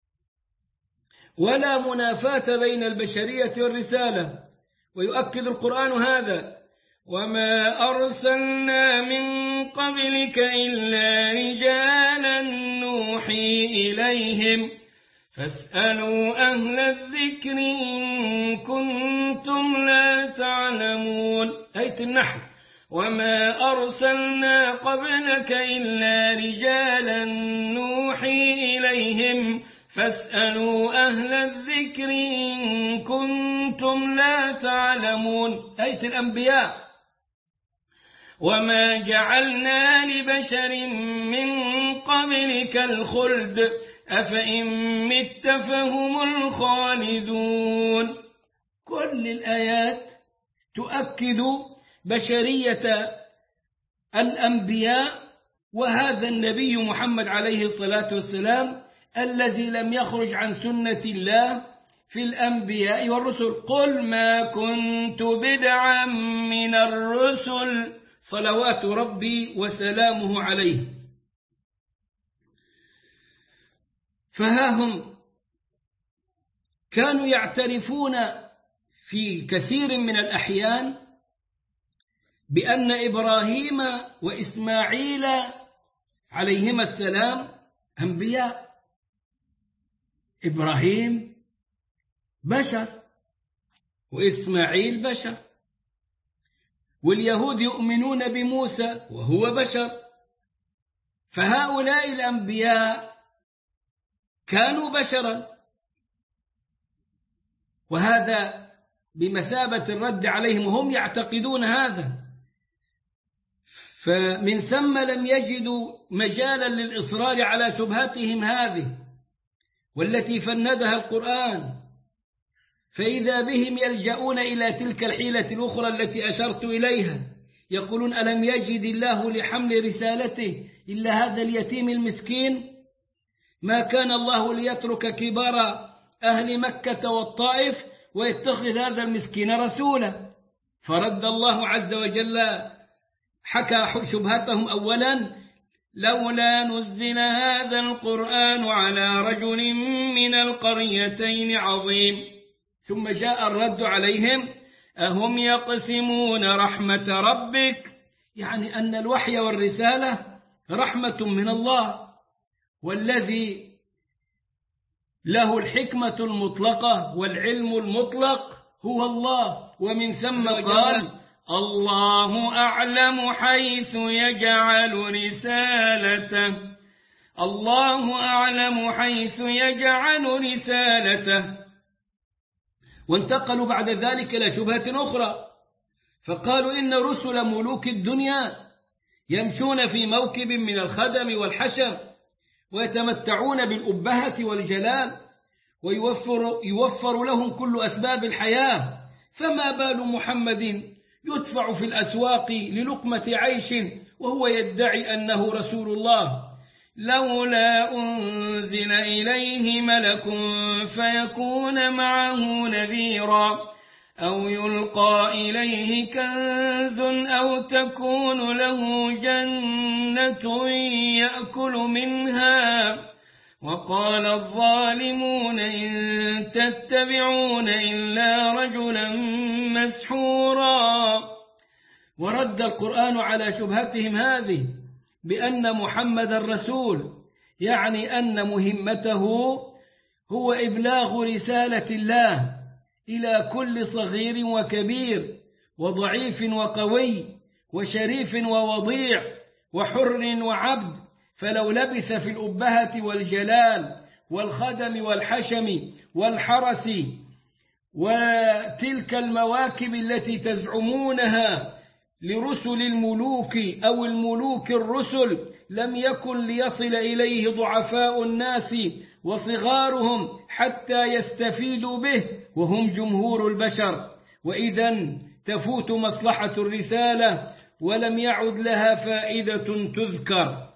ولا منافاة بين البشرية والرسالة. ويؤكد القرآن هذا: وما أرسلنا من قبلك إلا رجالا نوحي إليهم فاسألوا أهل الذكر إن كنتم لا تعلمون. آية النحل: وما أرسلنا قبلك إلا رجالا نوحي إليهم فاسألوا أهل الذكر إن كنتم لا تعلمون. آية الأنبياء: وما جعلنا لبشر من قبلك الخلد أفإن مت فهم الخالدون. كل الآيات تؤكد بشرية الأنبياء، وهذا النبي محمد عليه الصلاة والسلام الذي لم يخرج عن سنة الله في الأنبياء والرسل. قل ما كنت بدعا من الرسل صلوات ربي وسلامه عليه. فها هم كانوا يعترفون في كثير من الأحيان بأن إبراهيم وإسماعيل عليهما السلام أنبياء. إبراهيم بشر وإسماعيل بشر، واليهود يؤمنون بموسى وهو بشر، فهؤلاء الأنبياء كانوا بشرا، وهذا بمثابة الرد عليهم وهم يعتقدون هذا. فمن ثم لم يجدوا مجالا للإصرار على شبهتهم هذه والتي فندها القرآن، فإذا بهم يلجؤون إلى تلك الحيلة الأخرى التي أشرت إليها، يقولون ألم يجد الله لحمل رسالته إلا هذا اليتيم المسكين؟ ما كان الله ليترك كبار أهل مكة والطائف ويتخذ هذا المسكين رسولا. فرد الله عز وجل حكى شبهتهم أولا: لولا نزل هذا القرآن على رجل من القريتين عظيم. ثم جاء الرد عليهم: أهم يقسمون رحمة ربك؟ يعني أن الوحي والرسالة رحمة من الله، والذي له الحكمة المطلقة والعلم المطلق هو الله. ومن ثم قال: الله أعلم حيث يجعل رسالته، الله أعلم حيث يجعل رسالته. وانتقلوا بعد ذلك إلى شبهة أخرى، فقالوا إن رسل ملوك الدنيا يمشون في موكب من الخدم والحشم ويتمتعون بالأبهة والجلال ويوفر لهم كل أسباب الحياة، فما بال محمد يدفع في الأسواق للقمة عيش وهو يدعي أنه رسول الله؟ لولا أنزل إليه ملك فيكون معه نذيرا، أو يلقى إليه كنز أو تكون له جنة يأكل منها. وقال الظالمون إن تتبعون إلا رجلا مسحورا. ورد القرآن على شبهتهم هذه بأن محمد الرسول، يعني أن مهمته هو إبلاغ رسالة الله إلى كل صغير وكبير وضعيف وقوي وشريف ووضيع وحر وعبد، فلو لبث في الأبهة والجلال والخدم والحشم والحرس وتلك المواكب التي تزعمونها لرسل الملوك أو الملوك الرسل، لم يكن ليصل إليه ضعفاء الناس وصغارهم حتى يستفيدوا به وهم جمهور البشر، وإذن تفوت مصلحة الرسالة ولم يعد لها فائدة تذكر.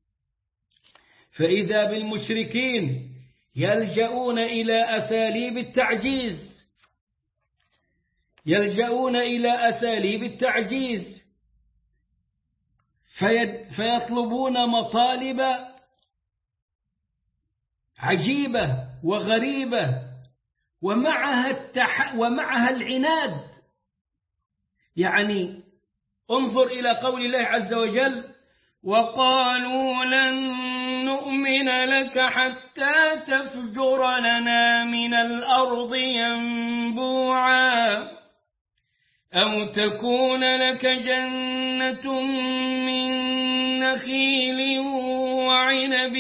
فإذا بالمشركين يلجؤون إلى أساليب التعجيز، فيطلبون مطالب عجيبة وغريبة ومعها العناد. يعني انظر إلى قول الله عز وجل: وقالوا لن نؤمن لك حتى تفجر لنا من الأرض ينبوعا، أو تكون لك جنة من نخيل وعنب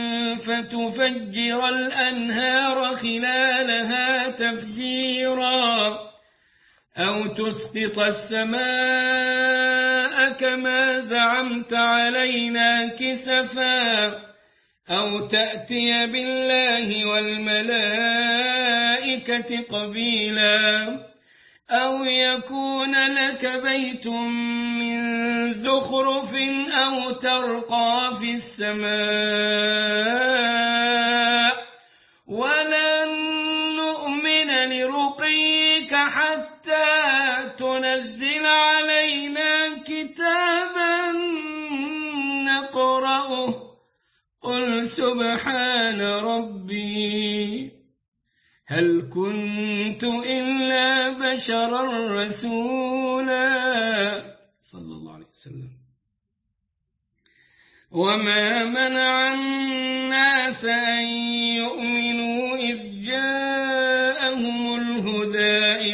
فتفجر الأنهار خلالها تفجيرا، أو تسقط السماء كما زعمت علينا كسفا، أو تأتي بالله والملائكة قبيلا، أو يكون لك بيت من زخرف أو ترقى في السماء ولن نؤمن لرقيك حتى تنزل علينا كتابا نقرأه قل سبحان ربي هل كنت إلا بشرا رسولا صلى الله عليه وسلم. وما منع الناس أن يؤمنوا إذ جاءهم الهدى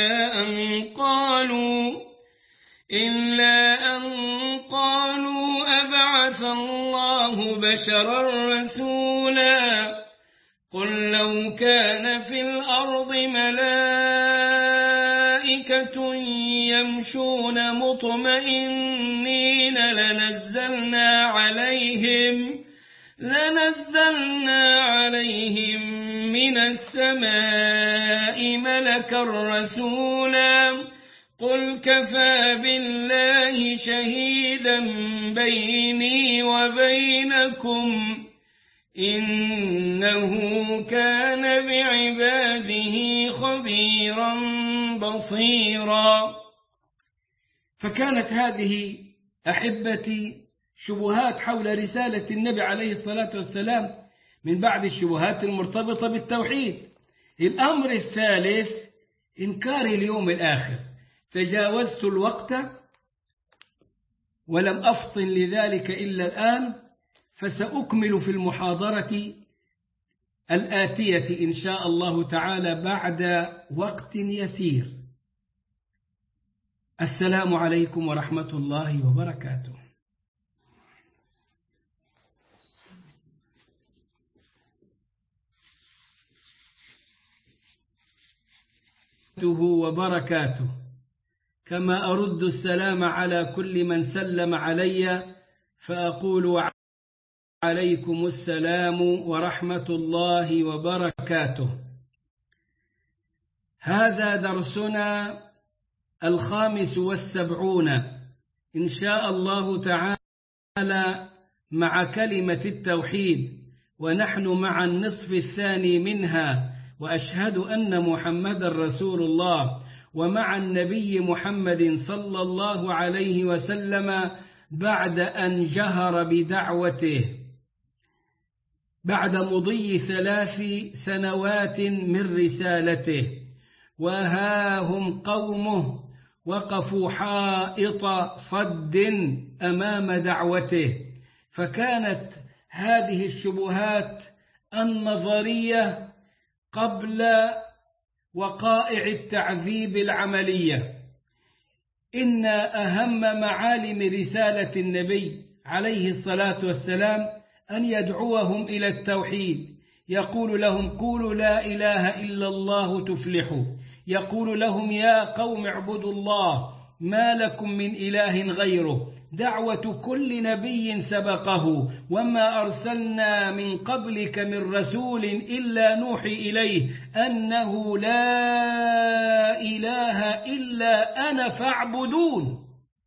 إلا أن قالوا أبعث الله بشرا رسولا قل لو كان في الأرض ملائكة يمشون مطمئنين لنزلنا عليهم من السماء ملكا رسولا قل كفى بالله شهيدا بيني وبينكم إنه كان بعباده خبيرا بصيرا. فكانت هذه أحبتي شبهات حول رسالة النبي عليه الصلاة والسلام من بعد الشبهات المرتبطة بالتوحيد. الأمر الثالث إنكار اليوم الآخر. تجاوزت الوقت ولم أفطن لذلك إلا الآن، فسأكمل في المحاضرة الآتية إن شاء الله تعالى بعد وقت يسير. السلام عليكم ورحمة الله وبركاته. وبركاته. كما أرد السلام على كل من سلم علي فأقول عليكم السلام ورحمة الله وبركاته. هذا درسنا 75 إن شاء الله تعالى مع كلمة التوحيد، ونحن مع النصف الثاني منها، وأشهد أن محمد رسول الله، ومع النبي محمد صلى الله عليه وسلم بعد أن جهر بدعوته بعد مضي 3 سنوات من رسالته. وها هم قومه وقفوا حائط صد أمام دعوته. فكانت هذه الشبهات النظرية قبل وقائع التعذيب العملية. إن أهم معالم رسالة النبي عليه الصلاة والسلام أن يدعوهم إلى التوحيد. يقول لهم قولوا لا إله إلا الله تفلحوا. يقول لهم يا قوم اعبدوا الله ما لكم من إله غيره. دعوة كل نبي سبقه، وما أرسلنا من قبلك من رسول إلا نوحي إليه أنه لا إله إلا أنا فاعبدون.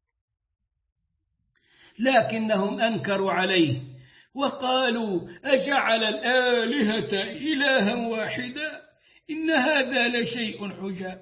لكنهم أنكروا عليه وقالوا أجعل الآلهة إلها واحدا إن هذا لشيء عجاب.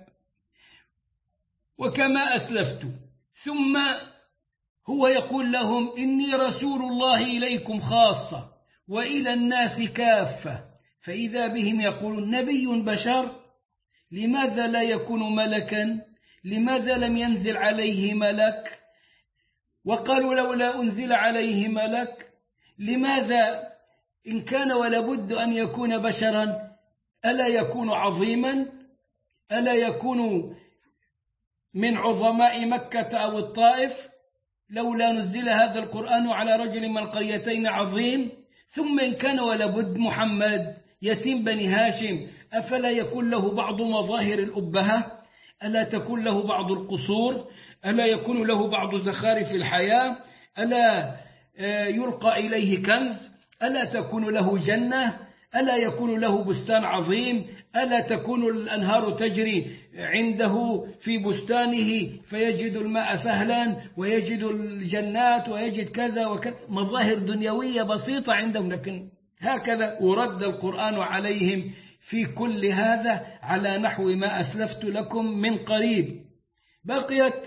وكما أسلفت، ثم هو يقول لهم إني رسول الله إليكم خاصة وإلى الناس كافة. فإذا بهم يقولون نبي بشر، لماذا لا يكون ملكا؟ لماذا لم ينزل عليه ملك؟ وقالوا لولا أنزل عليه ملك. لماذا إن كان ولابد أن يكون بشرا ألا يكون عظيما؟ ألا يكون من عظماء مكة أو الطائف؟ لولا نزل هذا القرآن على رجل من القريتين عظيم. ثم إن كان ولابد محمد يتيم بني هاشم، أفلا يكون له بعض مظاهر الأبهة؟ ألا تكون له بعض القصور؟ ألا يكون له بعض زخارف الحياة؟ ألا يلقى إليه كنز؟ ألا تكون له جنة؟ ألا يكون له بستان عظيم؟ ألا تكون الأنهار تجري عنده في بستانه فيجد الماء سهلا ويجد الجنات ويجد كذا وكذا، مظاهر دنيوية بسيطة عندهم. لكن هكذا ورد القرآن عليهم في كل هذا على نحو ما أسلفت لكم من قريب. بقيت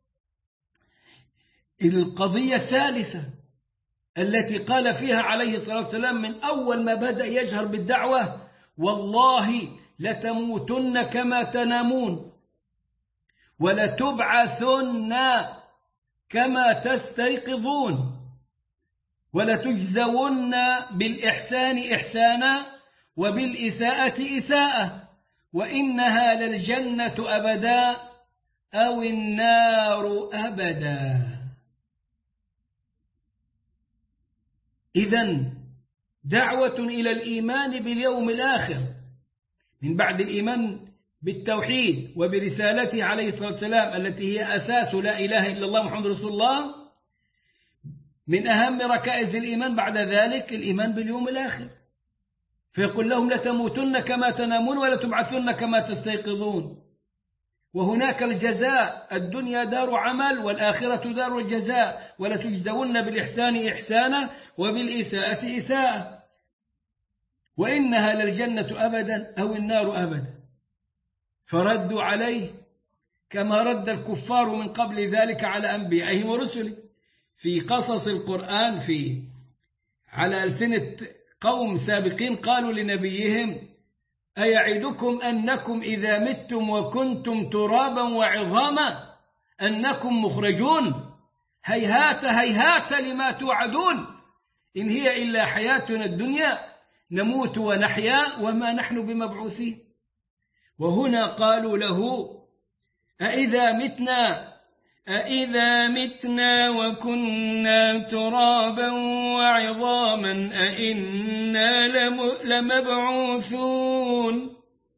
القضية الثالثة التي قال فيها عليه الصلاة والسلام من أول ما بدأ يجهر بالدعوة: والله لتموتن كما تنامون ولتبعثن كما تستيقظون ولتجزون بالإحسان إحسانا وبالإساءة إساءة وإنها للجنة أبدا أو النار أبدا. إذن دعوة إلى الإيمان باليوم الآخر من بعد الإيمان بالتوحيد وبرسالته عليه الصلاة والسلام التي هي أساس لا إله إلا الله محمد رسول الله. من أهم ركائز الإيمان بعد ذلك الإيمان باليوم الآخر، فيقول لهم: لتموتن كما تنامون ولتبعثن كما تستيقظون. وهناك الجزاء، الدنيا دار عمل والآخرة دار الجزاء، ولتجزون بالإحسان إحسانا وبالإساءة إساءة وإنها للجنة أبدا أو النار أبدا. فردوا عليه كما رد الكفار من قبل ذلك على أنبيائهم ورسله في قصص القرآن على ألسنة قوم سابقين. قالوا لنبيهم: أيعدكم أنكم إذا متم وكنتم ترابا وعظاما أنكم مخرجون؟ هيهات هيهات لما توعدون، إن هي إلا حياتنا الدنيا نموت ونحيا وما نحن بمبعوثين. وهنا قالوا له: أإذا متنا وكنا ترابا وعظاما أإنا لمبعوثون.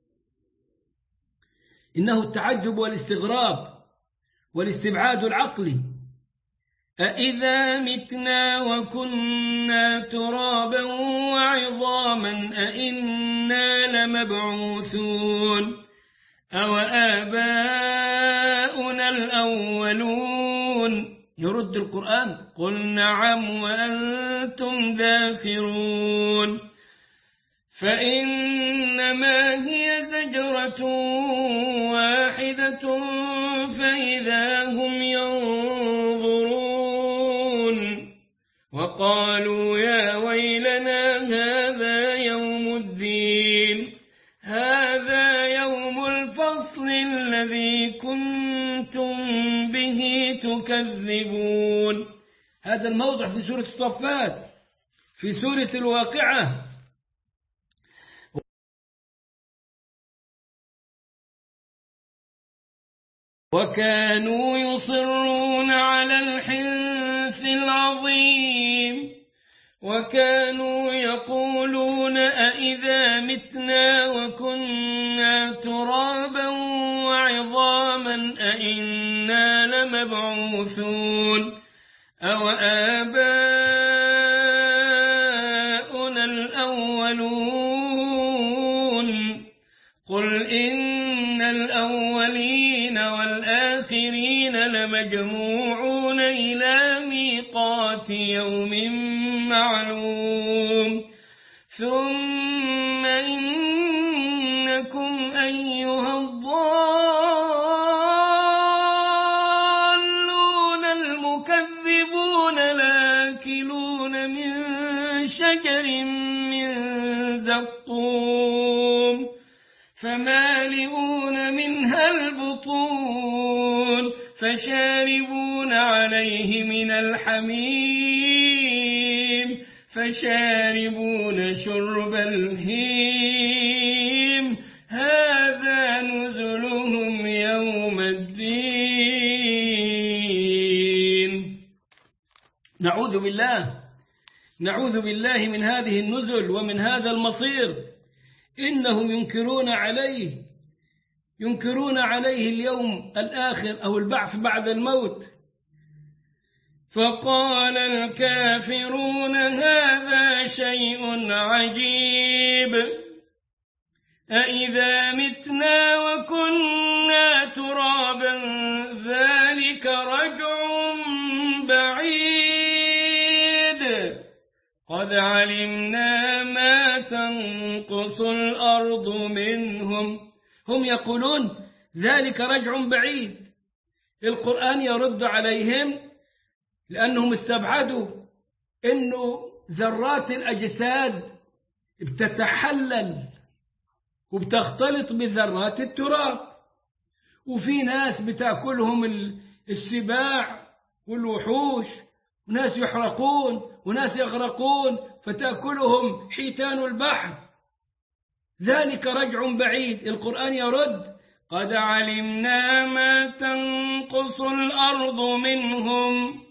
إنه التعجب والاستغراب والاستبعاد العقلي. أإذا متنا وكنا ترابا وعظاما أإنا لمبعوثون أو آباؤنا الأولون. يرد القرآن: قل نعم وأنتم داخرون. فإنما هي زجرة واحدة فإذا هم ينظرون. وقالوا: يا ويلنا هذا يوم الدين، هذا يوم الفصل الذي كنتم به تكذبون. هذا الموضع في سورة الصفات، في سورة الواقعة. وكانوا يصرون على الحنث العظيم وكانوا يقولون: أإذا متنا وكنا ترابا وعظاما أإنا لمبعوثون أو آباؤنا الأولون. قل إن الأولين والآخرين لمجموعون إلى ميقات يوم معلوم ثم إنكم أيها الضالون المكذبون لآكلون من شجر من زقوم فمالئون منها البطون فشاربون عليه من الحميم فشاربون شرب الهيم هذا نزلهم يوم الدين. نعوذ بالله من هذه النزل ومن هذا المصير. إنهم ينكرون عليه اليوم الآخر أو البعث بعد الموت. فقال الكافرون هذا شيء عجيب أإذا متنا وكنا ترابا ذلك رجع بعيد قد علمنا ما تنقص الأرض منهم. هم يقولون ذلك رجع بعيد. القرآن يرد عليهم لأنهم استبعدوا إنه ذرات الأجساد بتتحلل وبتختلط بذرات التراب، وفي ناس بتأكلهم السباع والوحوش، وناس يحرقون وناس يغرقون فتأكلهم حيتان البحر. ذلك رجع بعيد. القرآن يرد قد علمنا ما تنقص الأرض منهم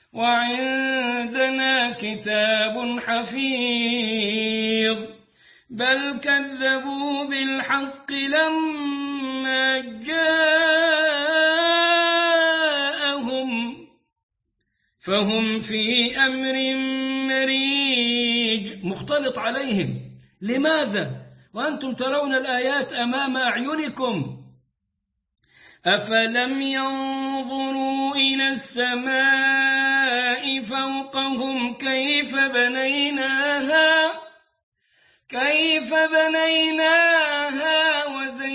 وعندنا كتاب حفيظ بل كذبوا بالحق لما جاءهم فهم في أمر مريج. مختلط عليهم. لماذا وأنتم ترون الآيات أمام أعينكم؟ أفلم ينظروا إلى السماء فوقهم كيف بنيناها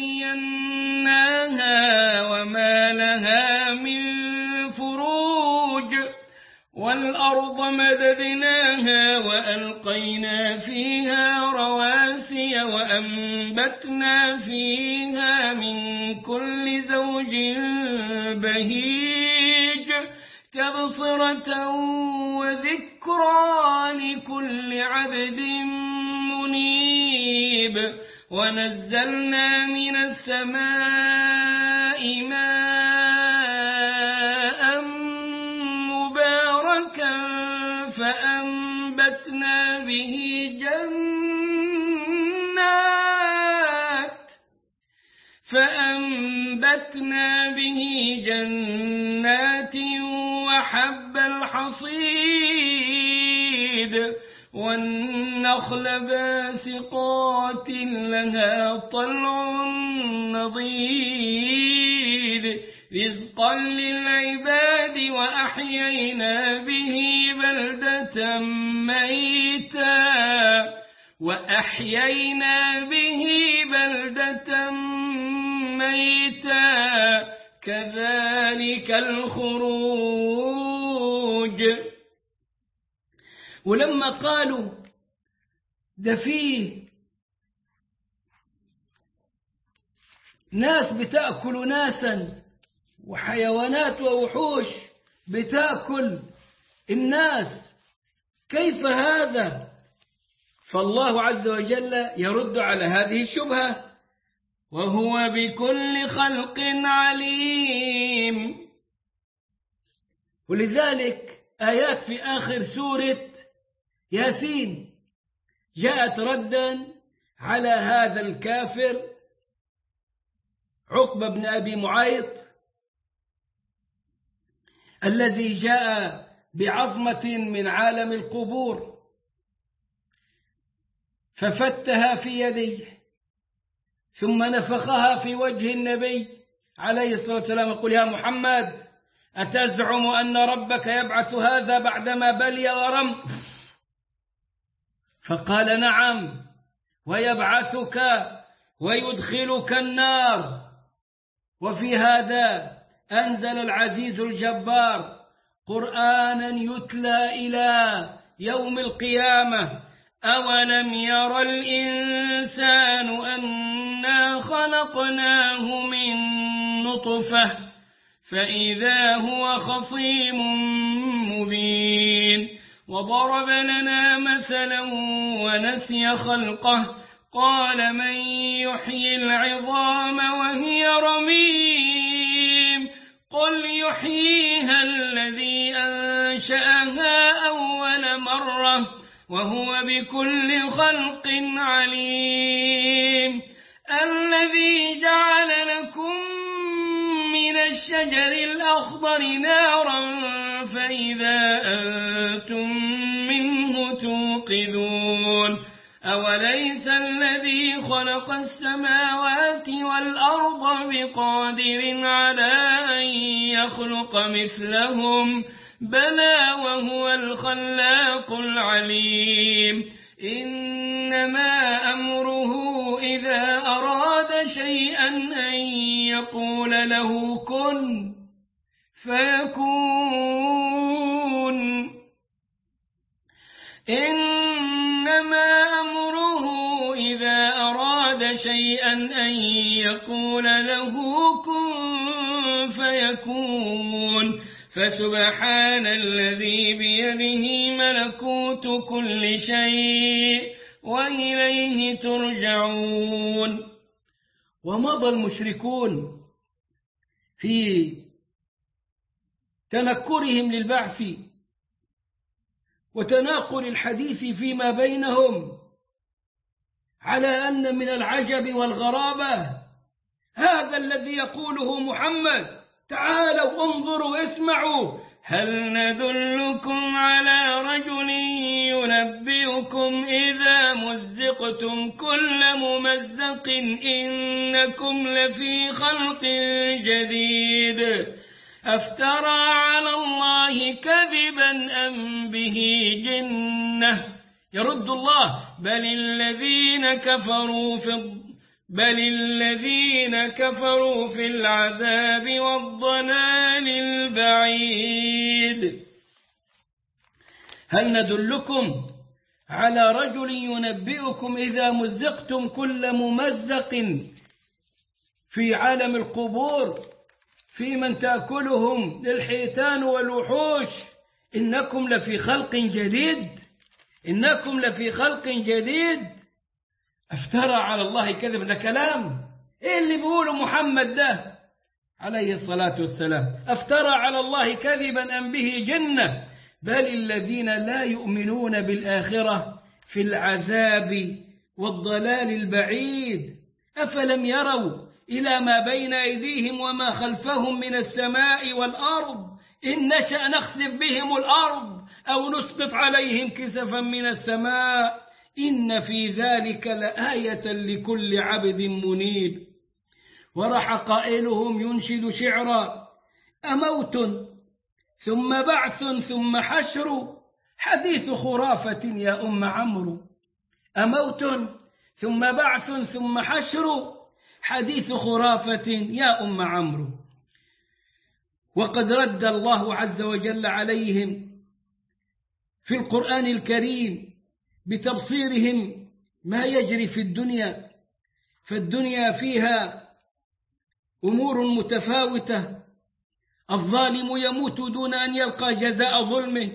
وزيناها وما لها من فروج والأرض مددناها وألقينا فيها رواسي وأنبتنا فيها من كل زوج بهيج تبصرة وذكرى لكل عبد منيب. ونزلنا من السماء ماء مباركا فأنبتنا به جنات وحب الحصيد والنخل باسقات لها طلع نضيد رزقا للعباد وأحيينا به بلدة ميتا كذلك الخروج. ولما قالوا ده فيه ناس بتأكل ناسا وحيوانات ووحوش بتأكل الناس، كيف هذا؟ فالله عز وجل يرد على هذه الشبهة وهو بكل خلق عليم. ولذلك آيات في آخر سورة ياسين جاءت ردا على هذا الكافر عقبة بن أبي معيط الذي جاء بعظمة من عالم القبور ففتها في يديه ثم نفخها في وجه النبي عليه الصلاة والسلام يقول يا محمد أتزعم أن ربك يبعث هذا بعدما بلي ورم؟ فقال نعم ويبعثك ويدخلك النار. وفي هذا أنزل العزيز الجبار قرآنا يتلى إلى يوم القيامة. أولم ير الإنسان أنا خلقناه من نطفة فإذا هو خصيم مبين. وضرب لنا مثلا ونسي خلقه قال من يحيي العظام وهي رميم قل يحييها الذي أنشأها أول مرة وهو بكل خلق عليم. الذي جعل لكم من الشجر الأخضر نارا فإذا أنتم منه توقدون أوليس الذي خلق السماوات والأرض بقادر على أن يخلق مثلهم بلى وهو الخلاق العليم إنما أمره إذا أراد شيئا أن يقول له كن فيكون إنما أمره إذا أراد شيئا أن يقول له كن فيكون فسبحان الذي بيده ملكوت كل شيء وإليه ترجعون. ومضى المشركون في تنكرهم للبعث وتناقل الحديث فيما بينهم على أن من العجب والغرابة هذا الذي يقوله محمد تعالوا انظروا اسمعوا هل ندلكم على رجل ينبئكم إذا مزقتم كل ممزق إنكم لفي خلق جديد أفترى على الله كذبا أم به جنة يرد الله بل الذين كفروا في العذاب والضلال البعيد. هل ندلكم على رجل ينبئكم إذا مزقتم كل ممزق في عالم القبور في من تأكلهم الحيتان والوحوش إنكم لفي خلق جديد افترى على الله كذب. ده كلام إيه اللي بيقوله محمد ده عليه الصلاة والسلام؟ افترى على الله كذبا أم به جنة بل الذين لا يؤمنون بالآخرة في العذاب والضلال البعيد أفلم يروا إلى ما بين أيديهم وما خلفهم من السماء والأرض إن نشأ نخسف بهم الأرض أو نسقط عليهم كسفا من السماء إن في ذلك لآية لكل عبد منيب. ورح قائلهم ينشد شعرا أموت ثم بعث ثم حشر حديث خرافة يا أم عمرو أموت ثم بعث ثم حشر حديث خرافة يا أم عمرو. وقد رد الله عز وجل عليهم في القرآن الكريم بتبصيرهم ما يجري في الدنيا، فالدنيا فيها أمور متفاوتة. الظالم يموت دون أن يلقى جزاء ظلمه،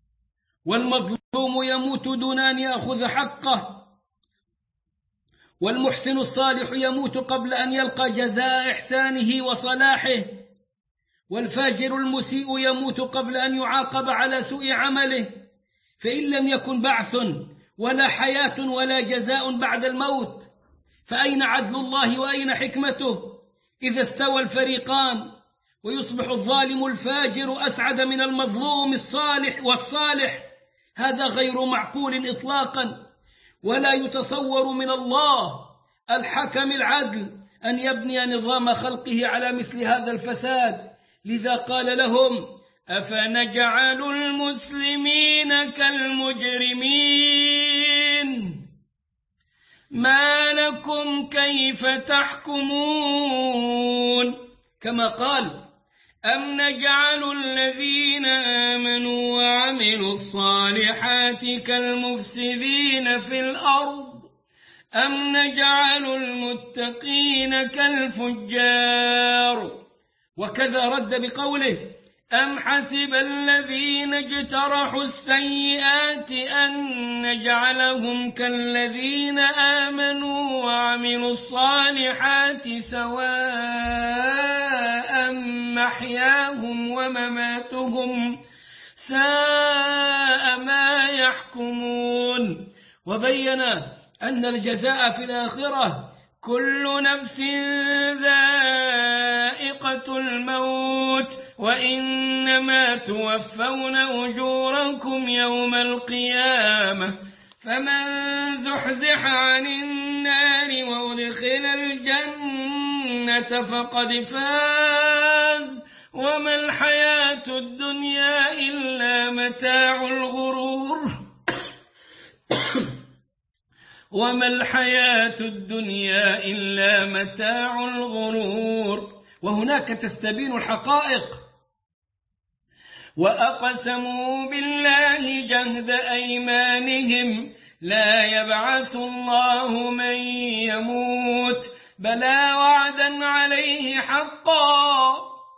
والمظلوم يموت دون أن يأخذ حقه، والمحسن الصالح يموت قبل أن يلقى جزاء إحسانه وصلاحه، والفاجر المسيء يموت قبل أن يعاقب على سوء عمله. فإن لم يكن بعث ولا حياة ولا جزاء بعد الموت فأين عدل الله وأين حكمته إذا استوى الفريقان ويصبح الظالم الفاجر أسعد من المظلوم الصالح والصالح؟ هذا غير معقول إطلاقا، ولا يتصور من الله الحكم العدل أن يبني نظام خلقه على مثل هذا الفساد. لذا قال لهم أفنجعل المسلمين كالمجرمين ما لكم كيف تحكمون. كما قال أم نجعل الذين آمنوا وعملوا الصالحات كالمفسدين في الأرض أم نجعل المتقين كالفجار. وكذا رد بقوله أم حسب الذين اجترحوا السيئات أن نجعلهم كالذين آمنوا وعملوا الصالحات سواء محياهم ومماتهم ساء ما يحكمون. وبين أن الجزاء في الآخرة كل نفس ذائقة الموت وإنما توفون أجوركم يوم القيامة فمن زحزح عن النار وأدخل الجنة فقد فاز وما الحياة الدنيا إلا متاع الغرور وما الحياة الدنيا إلا متاع الغرور. وهناك تستبين الحقائق. وأقسموا بالله جهد أيمانهم لا يبعث الله من يموت بلى وعدا عليه حقا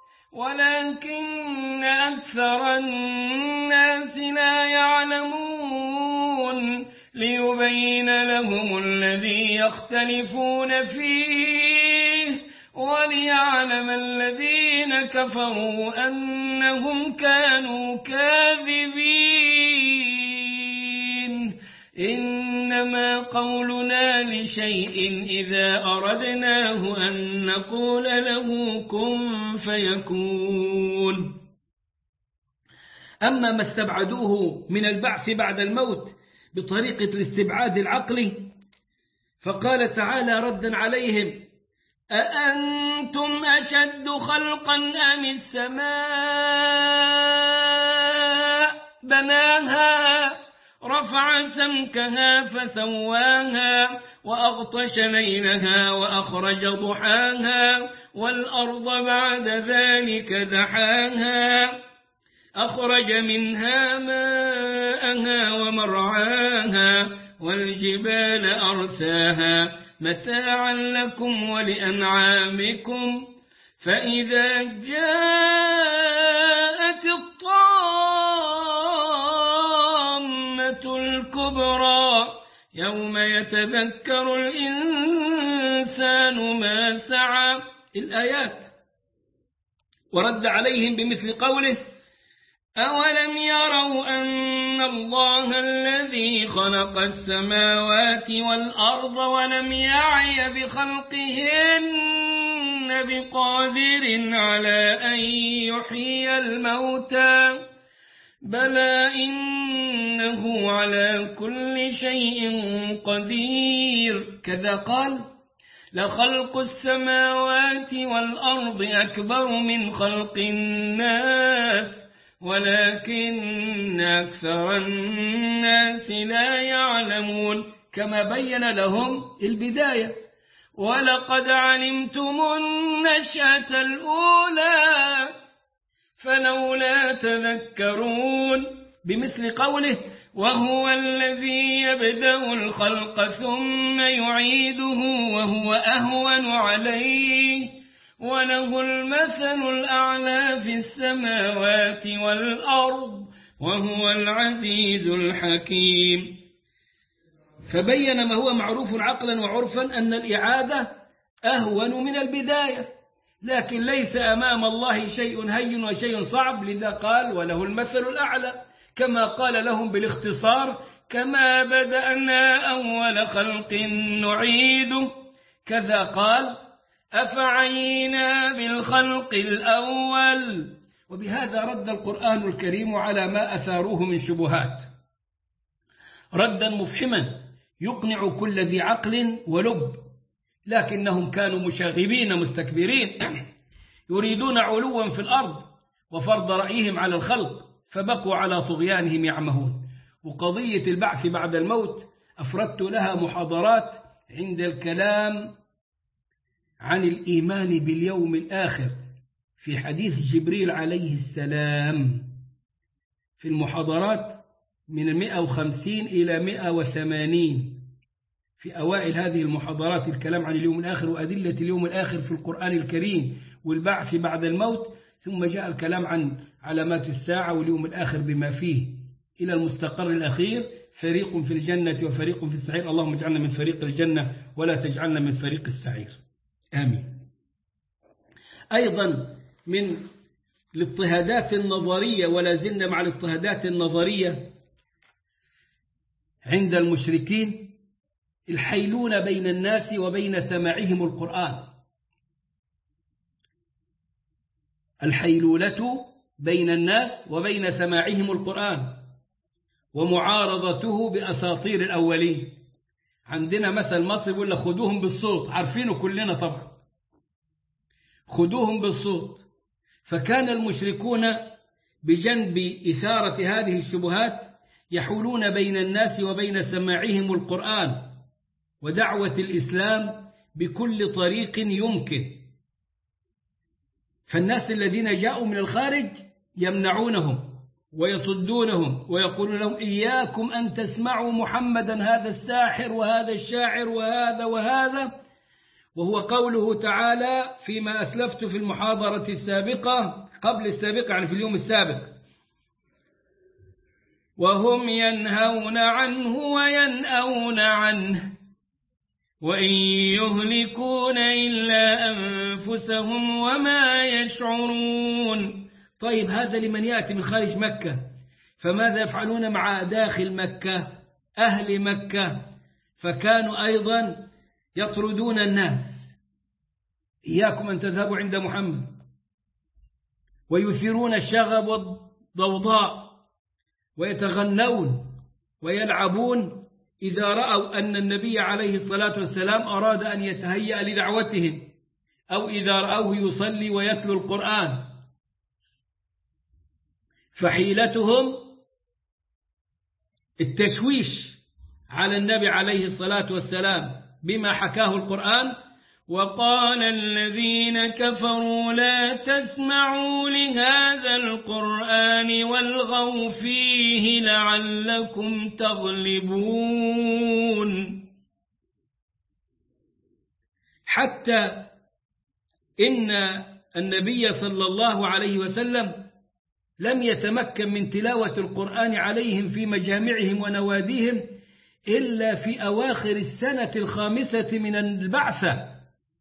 ولكن أكثر الناس لا يعلمون ليبين لهم الذي يختلفون فيه وليعلم الذين كفروا أنهم كانوا كاذبين. إنما قولنا لشيء إذا أردناه أن نقول له كن فيكون. أما ما استبعدوه من البعث بعد الموت بطريقة الاستبعاد العقلي فقال تعالى ردا عليهم أأنتم أشد خلقا أم السماء بناها رفع سمكها فسواها وأغطش ليلها وأخرج ضحاها والأرض بعد ذلك دحاها أخرج منها ماءها ومرعاها والجبال أرساها متاعا لكم ولأنعامكم فإذا جاءت الطامة الكبرى يوم يتذكر الإنسان ما سعى الآيات. ورد عليهم بمثل قوله أولم يروا أن الله الذي خلق السماوات والأرض ولم يعي بخلقهن بقادر على أن يحيي الموتى بلى إنه على كل شيء قدير. كذا قال لخلق السماوات والأرض أكبر من خلق الناس ولكن أكثر الناس لا يعلمون كما بين لهم البداية ولقد علمتم النشأة الأولى فلولا تذكرون بمثل قوله وهو الذي يبدأ الخلق ثم يعيده وهو أهون عليه وله المثل الأعلى في السماوات والأرض وهو العزيز الحكيم. فبين ما هو معروف عقلا وعرفا أن الإعادة أهون من البداية لكن ليس أمام الله شيء هين وشيء صعب لذا قال وله المثل الأعلى كما قال لهم بالاختصار كما بدأنا أول خلق نعيده. كذا قال أفعينا بالخلق الأول. وبهذا رد القرآن الكريم على ما أثاروه من شبهات ردا مفحما يقنع كل ذي عقل ولب لكنهم كانوا مشاغبين مستكبرين يريدون علوا في الأرض وفرض رأيهم على الخلق فبقوا على طغيانهم يعمهون. وقضية البعث بعد الموت أفردت لها محاضرات عند الكلام عن الإيمان باليوم الآخر في حديث جبريل عليه السلام في المحاضرات من 150 إلى 180 في أوائل هذه المحاضرات الكلام عن اليوم الآخر وأدلة اليوم الآخر في القرآن الكريم والبعث بعد الموت ثم جاء الكلام عن علامات الساعة واليوم الآخر بما فيه إلى المستقر الأخير فريق في الجنة وفريق في السعير. اللهم اجعلنا من فريق الجنة ولا تجعلنا من فريق السعير آمين. أيضا من الاضطهادات النظرية ولا زلنا مع الاضطهادات النظرية عند المشركين الحيلولة بين الناس وبين سماعهم القرآن. الحيلولة بين الناس وبين سماعهم القرآن ومعارضته بأساطير الأولين. عندنا مثل مصر يقول لك خدوهم بالصوت، عارفينه كلنا طبعا، خدوهم بالصوت. فكان المشركون بجنب إثارة هذه الشبهات يحولون بين الناس وبين سماعهم القرآن ودعوة الإسلام بكل طريق يمكن. فالناس الذين جاءوا من الخارج يمنعونهم ويصدونهم ويقولون لهم إياكم أن تسمعوا محمدا هذا الساحر وهذا الشاعر وهذا وهذا، وهو قوله تعالى فيما أسلفت في المحاضرة السابقة قبل السابقة يعني في اليوم السابق: وهم ينهون عنه وينأون عنه وإن يهلكون إلا أنفسهم وما يشعرون. طيب هذا لمن يأتي من خارج مكة، فماذا يفعلون مع داخل مكة أهل مكة؟ فكانوا أيضا يطردون الناس: إياكم أن تذهبوا عند محمد، ويثيرون الشغب والضوضاء ويتغنون ويلعبون إذا رأوا أن النبي عليه الصلاة والسلام أراد أن يتهيأ لدعوتهم، أو إذا رأوه يصلي ويتلو القرآن. فحيلتهم التشويش على النبي عليه الصلاة والسلام بما حكاه القرآن: وقال الذين كفروا لا تسمعوا لهذا القرآن والغوا فيه لعلكم تغلبون. حتى إن النبي صلى الله عليه وسلم لم يتمكن من تلاوة القرآن عليهم في مجامعهم ونواديهم إلا في أواخر السنة 5 من البعثة،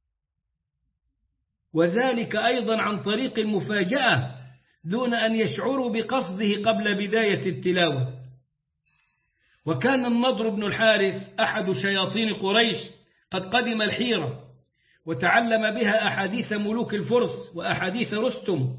وذلك أيضا عن طريق المفاجأة دون أن يشعروا بقصده قبل بداية التلاوة. وكان النضر بن الحارث أحد شياطين قريش قد قدم الحيرة وتعلم بها أحاديث ملوك الفرس وأحاديث رستم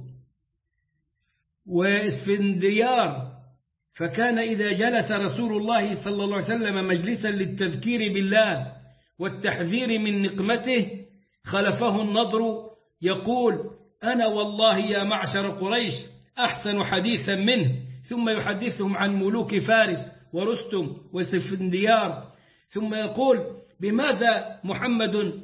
وإسفنديار، فكان إذا جلس رسول الله صلى الله عليه وسلم مجلسا للتذكير بالله والتحذير من نقمته خلفه النضر يقول: أنا والله يا معشر قريش أحسن حديثا منه، ثم يحدثهم عن ملوك فارس ورستم وسفنديار، ثم يقول: بماذا محمد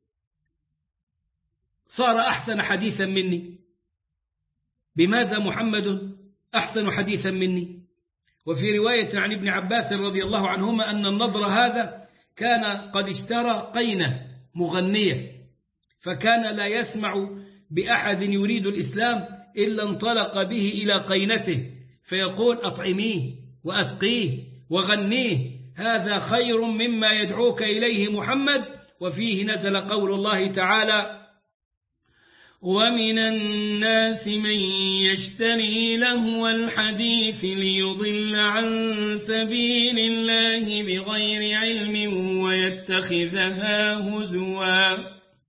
صار أحسن حديثا مني؟ بماذا محمد أحسن حديثا مني؟ وفي رواية عن ابن عباس رضي الله عنهما أن النضر هذا كان قد اشترى قينة مغنية، فكان لا يسمع بأحد يريد الإسلام إلا انطلق به إلى قينته فيقول: أطعميه وأسقيه وغنيه، هذا خير مما يدعوك إليه محمد. وفيه نزل قول الله تعالى: ومن الناس من يشتري لهو الحديث ليضل عن سبيل الله بغير علم ويتخذها هزوا.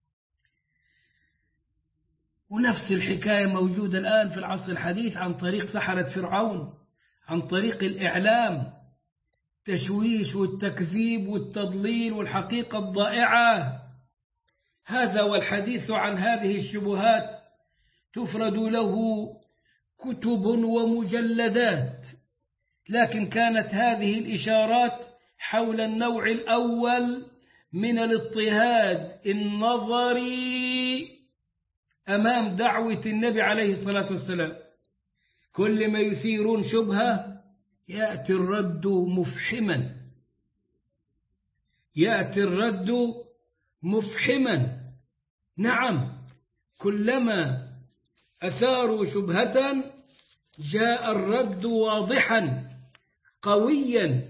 ونفس الحكاية موجودة الآن في العصر الحديث عن طريق سحرة فرعون، عن طريق الإعلام، التشويش والتكذيب والتضليل والحقيقة الضائعة. هذا والحديث عن هذه الشبهات تفرد له كتب ومجلدات، لكن كانت هذه الإشارات حول النوع الأول من الاضطهاد النظري أمام دعوة النبي عليه الصلاة والسلام. كل ما يثيرون شبهة يأتي الرد مفحما، يأتي الرد مفحما. نعم، كلما أثاروا شبهة جاء الرد واضحا قويا.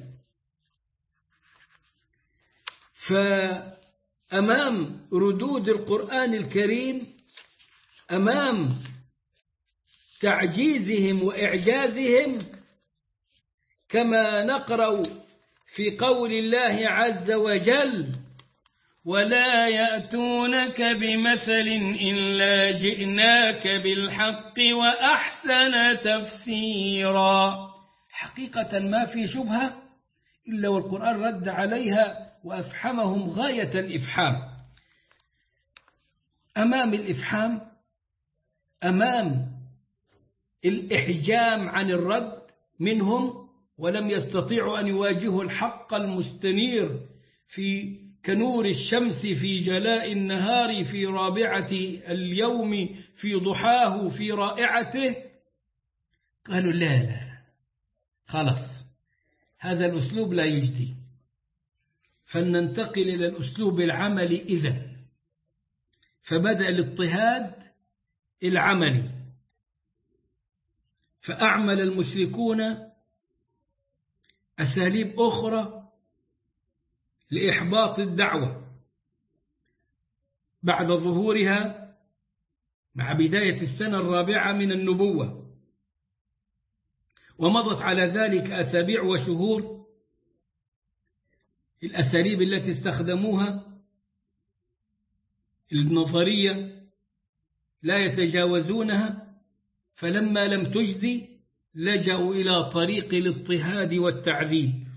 فأمام ردود القرآن الكريم، أمام تعجيزهم وإعجازهم، كما نقرأ في قول الله عز وجل: ولا يأتونك بمثل إلا جئناك بالحق وأحسن تفسيرا. حقيقة ما في شبهة إلا والقرآن رد عليها وأفحمهم غاية الإفحام. أمام الإفحام، أمام الإحجام عن الرد منهم، ولم يستطيعوا أن يواجهوا الحق المستنير في كنور الشمس في جلاء النهار في رابعة اليوم في ضحاه في رائعته، قالوا لا خلاص هذا الأسلوب لا يجدي، فلننتقل إلى الأسلوب العملي إذن. فبدأ الاضطهاد العملي، فأعمل المشركون أساليب أخرى لإحباط الدعوة بعد ظهورها مع بداية السنة الرابعة من النبوة، ومضت على ذلك أسابيع وشهور. الأساليب التي استخدموها النظرية لا يتجاوزونها، فلما لم تجدي لجأوا إلى طريق الاضطهاد والتعذيب.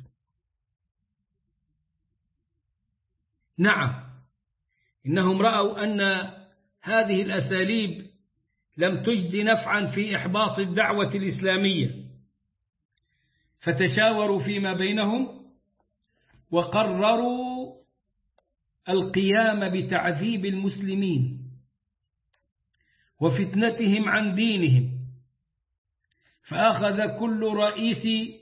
نعم، إنهم رأوا أن هذه الأساليب لم تجد نفعا في إحباط الدعوة الإسلامية، فتشاوروا فيما بينهم وقرروا القيام بتعذيب المسلمين وفتنتهم عن دينهم. فأخذ كل رئيس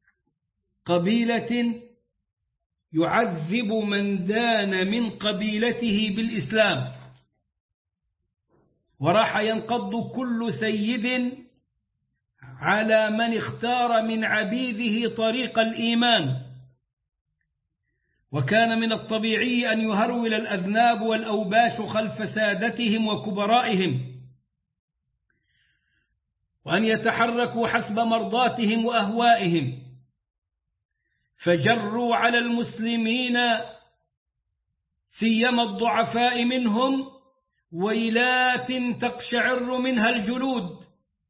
قبيلة يعذب من دان من قبيلته بالإسلام، وراح ينقض كل سيد على من اختار من عبيده طريق الإيمان. وكان من الطبيعي أن يهرول الأذناب والأوباش خلف سادتهم وكبرائهم، وأن يتحركوا حسب مرضاتهم وأهوائهم، فجروا على المسلمين سيما الضعفاء منهم ويلات تقشعر منها الجلود،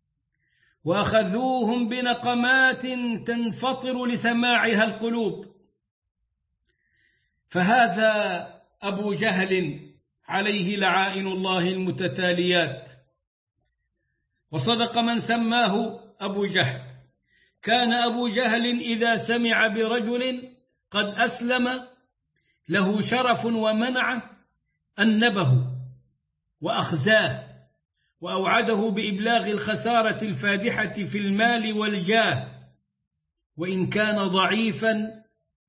وأخذوهم بنقمات تنفطر لسماعها القلوب. فهذا أبو جهل عليه لعائن الله المتتاليات، وصدق من سماه أبو جهل. كان أبو جهل إذا سمع برجل قد أسلم له شرف ومنعه أنبه وأخزاه، وأوعده بإبلاغ الخسارة الفادحة في المال والجاه، وإن كان ضعيفا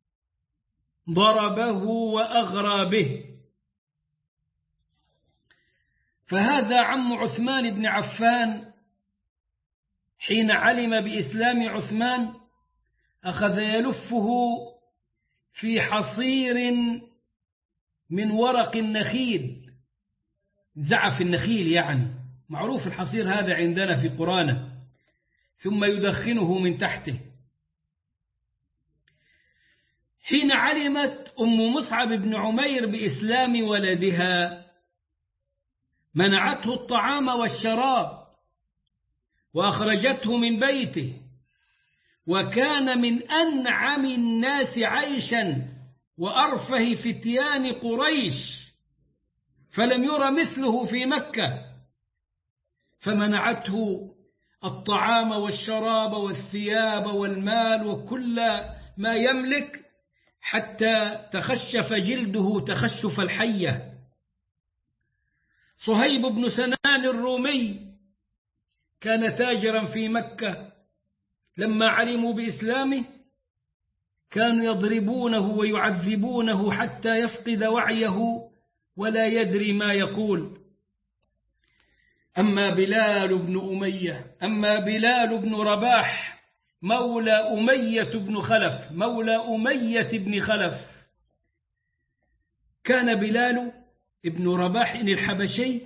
ضربه وأغرى به. فهذا عم عثمان بن عفان حين علم بإسلام عثمان أخذ يلفه في حصير من ورق النخيل، زعف النخيل يعني معروف الحصير هذا عندنا في قرانة، ثم يدخنه من تحته. حين علمت أم مصعب بن عمير بإسلام ولدها منعته الطعام والشراب وأخرجته من بيته، وكان من أنعم الناس عيشا وأرفه فتيان قريش، فلم ير مثله في مكة، فمنعته الطعام والشراب والثياب والمال وكل ما يملك حتى تخشف جلده تخشف الحية. صهيب بن سنان الرومي كان تاجرا في مكة، لما علموا بإسلامه كانوا يضربونه ويعذبونه حتى يفقد وعيه ولا يدري ما يقول. أما بلال بن رباح مولى أمية بن خلف، كان بلال ابن رباح الحبشي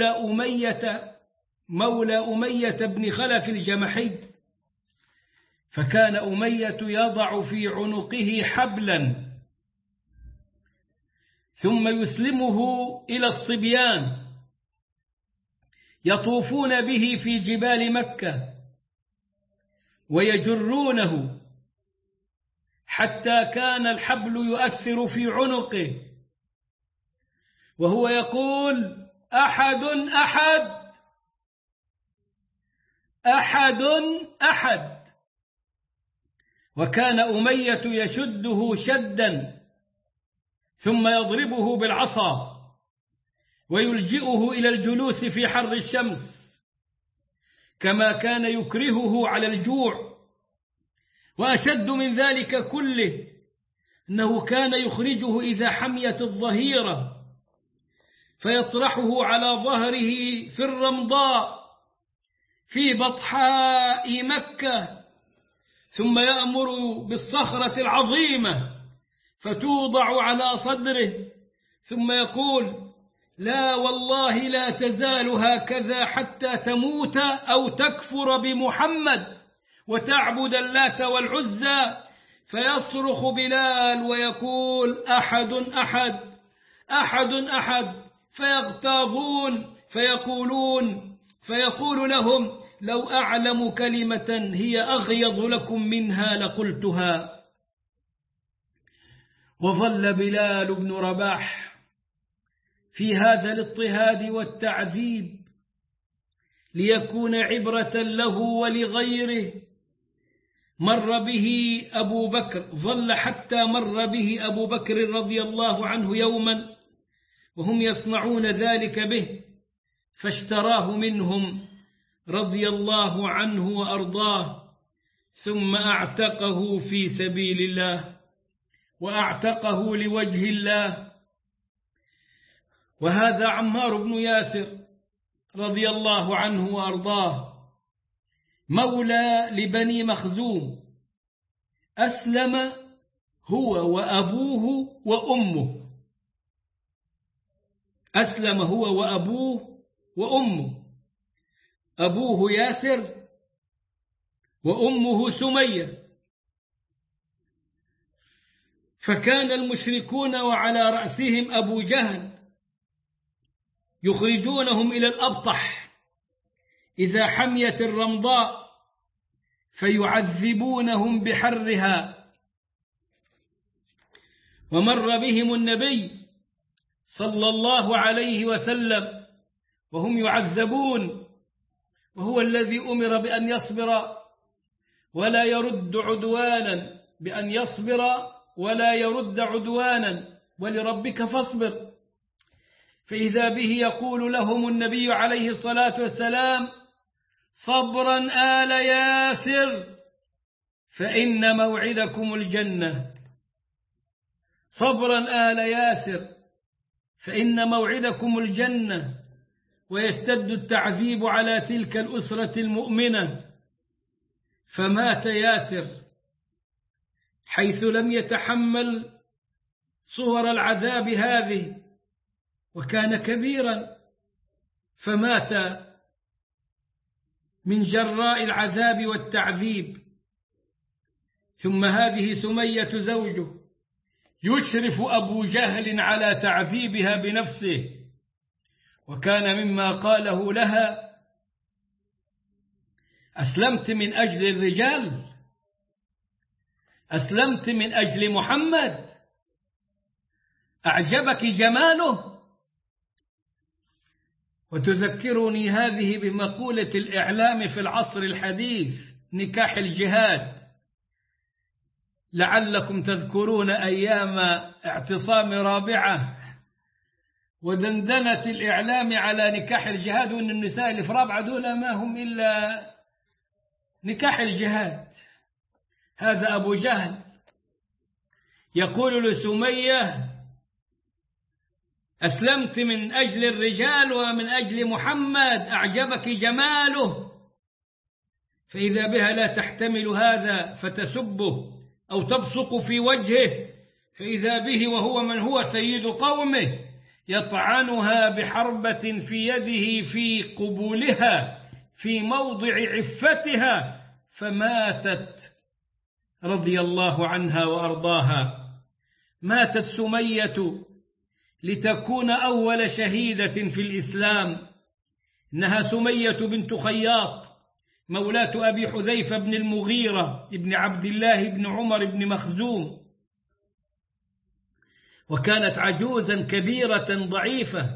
مولى أمية بن خلف الجمحي، فكان أمية يضع في عنقه حبلا ثم يسلمه إلى الصبيان يطوفون به في جبال مكة ويجرونه حتى كان الحبل يؤثر في عنقه وهو يقول أحد أحد أحد أحد. وكان أمية يشده شدا ثم يضربه بالعصا ويلجئه إلى الجلوس في حر الشمس، كما كان يكرهه على الجوع. وأشد من ذلك كله أنه كان يخرجه إذا حميت الظهيرة فيطرحه على ظهره في الرمضاء في بطحاء مكة، ثم يأمر بالصخرة العظيمة فتوضع على صدره، ثم يقول: لا والله لا تزال هكذا حتى تموت أو تكفر بمحمد وتعبد اللات والعزى. فيصرخ بلال ويقول: أحد أحد أحد أحد، فيغتاظون فيقول لهم: لو أعلم كلمة هي أغيظ لكم منها لقلتها. وظل بلال بن رباح في هذا الاضطهاد والتعذيب ليكون عبرة له ولغيره. مر به أبو بكر، ظل حتى مر به أبو بكر رضي الله عنه يوما وهم يصنعون ذلك به، فاشتراه منهم رضي الله عنه وأرضاه، ثم أعتقه في سبيل الله وأعتقه لوجه الله. وهذا عمار بن ياسر رضي الله عنه وأرضاه مولى لبني مخزوم، أسلم هو وأبوه وأمه. أسلم هو وأبوه وأمه، أبوه ياسر وأمه سمية. فكان المشركون وعلى رأسهم أبو جهل يخرجونهم إلى الأبطح إذا حميت الرمضاء فيعذبونهم بحرها. ومر بهم النبي صلى الله عليه وسلم وهم يعذبون، وهو الذي أمر بأن يصبر ولا يرد عدوانا، بأن يصبر ولا يرد عدوانا، ولربك فاصبر. فإذا به يقول لهم النبي عليه الصلاة والسلام: صبرا آل ياسر فإن موعدكم الجنة. صبرا آل ياسر فإن موعدكم الجنة. ويشتد التعذيب على تلك الأسرة المؤمنة، فمات ياسر حيث لم يتحمل صور العذاب هذه، وكان كبيرا فمات من جراء العذاب والتعذيب. ثم هذه سمية زوجه يشرف أبو جهل على تعذيبها بنفسه، وكان مما قاله لها: أسلمت من أجل الرجال؟ أسلمت من أجل محمد؟ أعجبك جماله؟ وتذكرني هذه بمقولة الإعلام في العصر الحديث: نكاح الجهاد. لعلكم تذكرون أيام اعتصام رابعة ودندنة الإعلام على نكاح الجهاد، وأن النساء اللي في رابعة دول ما هم إلا نكاح الجهاد. هذا أبو جهل يقول لسمية: أسلمت من أجل الرجال ومن أجل محمد، أعجبك جماله. فإذا بها لا تحتمل هذا فتسبه أو تبصق في وجهه، فإذا به وهو من هو سيد قومه يطعنها بحربة في يده في قبولها في موضع عفتها، فماتت رضي الله عنها وأرضاها. ماتت سمية لتكون أول شهيدة في الإسلام. إنها سمية بنت خياط مولاة أبي حذيفة بن المغيرة بن عبد الله بن عمر بن مخزوم، وكانت عجوزا كبيرة ضعيفة.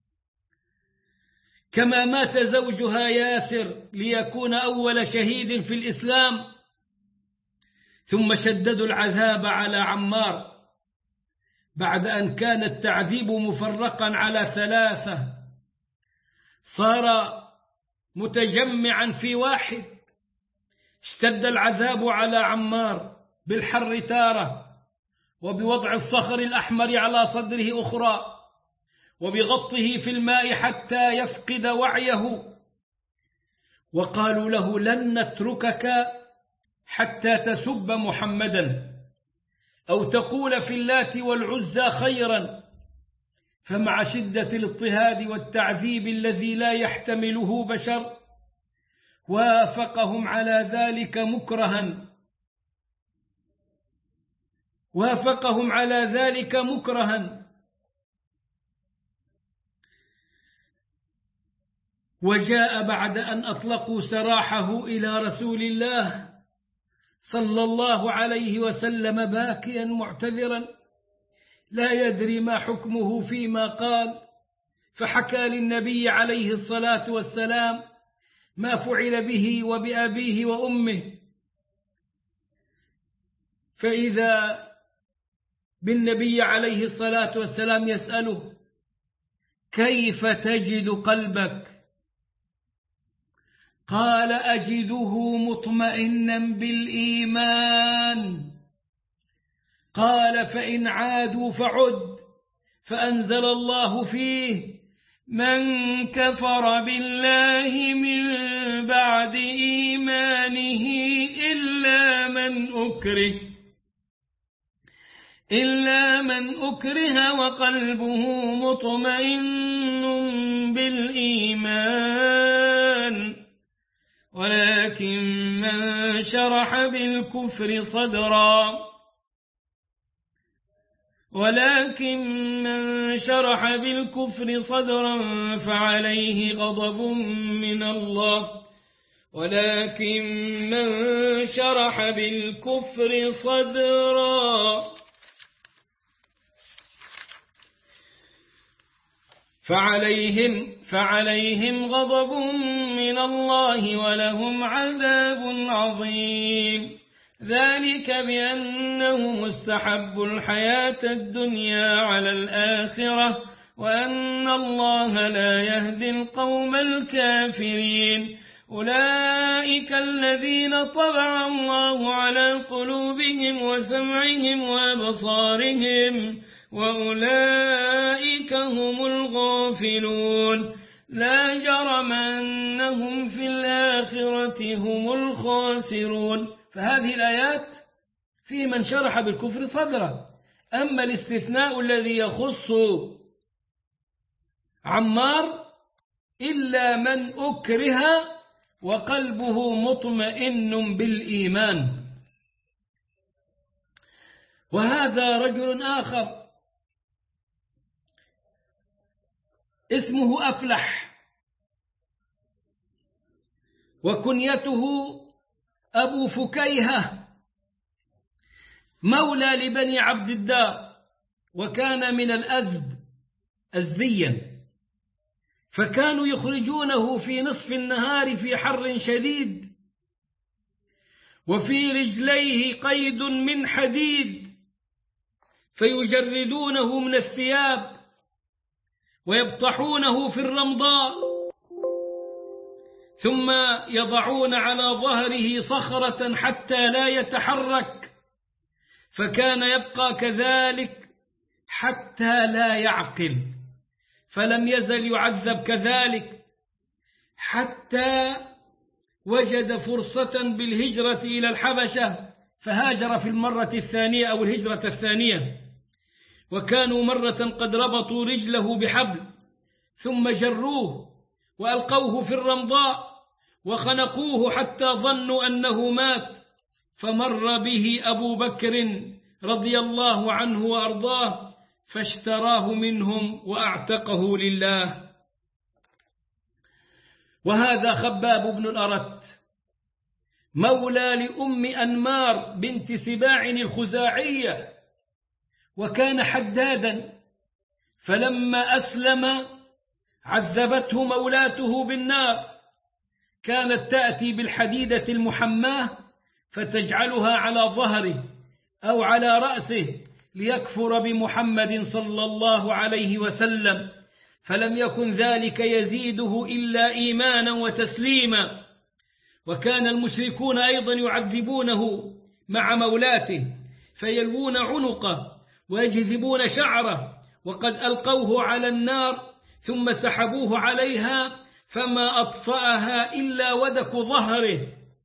كما مات زوجها ياسر ليكون أول شهيد في الإسلام، ثم شددوا العذاب على عمار بعد أن كان التعذيب مفرقا على 3، صار متجمعا في واحد. اشتد العذاب على عمار بالحر تارة، وبوضع الصخر الأحمر على صدره أخرى، وبغطه في الماء حتى يفقد وعيه. وقالوا له: لن نتركك حتى تسب محمدا أو تقول في اللات والعزى خيرا. فمع شدة الاضطهاد والتعذيب الذي لا يحتمله بشر وافقهم على ذلك مكرها. وجاء بعد أن أطلقوا سراحه إلى رسول الله صلى الله عليه وسلم باكيا معتذرا لا يدري ما حكمه فيما قال، فحكى للنبي عليه الصلاة والسلام ما فعل به وبأبيه وأمه. فإذا بالنبي عليه الصلاة والسلام يسأله: كيف تجد قلبك؟ قال: أجده مطمئنا بالإيمان. قال: فإن عادوا فعد. فأنزل الله فيه: من كفر بالله من بعد إيمانه إلا من أكره وقلبه مطمئن بالإيمان، ولكن من شرح بالكفر صدرا فعليه غضب من الله ولهم عذاب عظيم. ذلك بأنهم استحبوا الحياة الدنيا على الآخرة، وأن الله لا يهدي القوم الكافرين. أولئك الذين طبع الله على قلوبهم وسمعهم وأبصارهم، وأولئك هم الغافلون. لا جرم أنهم في الآخرة هم الخاسرون. فهذه الآيات في من شرح بالكفر صدره. أما الاستثناء الذي يخص عمار: إلا من أكره وقلبه مطمئن بالإيمان. وهذا رجل آخر اسمه أفلح، وكنيته أبو فكيهة، مولى لبني عبد الدار، وكان من الأزد أزديا، فكانوا يخرجونه في نصف النهار في حر شديد، وفي رجليه قيد من حديد، فيجردونه من الثياب ويبطحونه في الرمضاء، ثم يضعون على ظهره صخرة حتى لا يتحرك، فكان يبقى كذلك حتى لا يعقل، فلم يزل يعذب كذلك حتى وجد فرصة بالهجرة إلى الحبشة، فهاجر في المرة الثانية أو الهجرة الثانية. وكانوا مرة قد ربطوا رجله بحبل ثم جروه وألقوه في الرمضاء وخنقوه حتى ظنوا أنه مات، فمر به أبو بكر رضي الله عنه وأرضاه فاشتراه منهم وأعتقه لله. وهذا خباب بن الأرت مولى لأم أنمار بنت سباع الخزاعية، وكان حدادا، فلما أسلم عذبته مولاته بالنار. كانت تأتي بالحديدة المحماة فتجعلها على ظهره أو على رأسه ليكفر بمحمد صلى الله عليه وسلم، فلم يكن ذلك يزيده إلا إيمانا وتسليما. وكان المشركون أيضا يعذبونه مع مولاته، فيلوون عنقه ويجذبون شعره، وقد ألقوه على النار ثم سحبوه عليها فما أطفأها إلا ودك ظهره.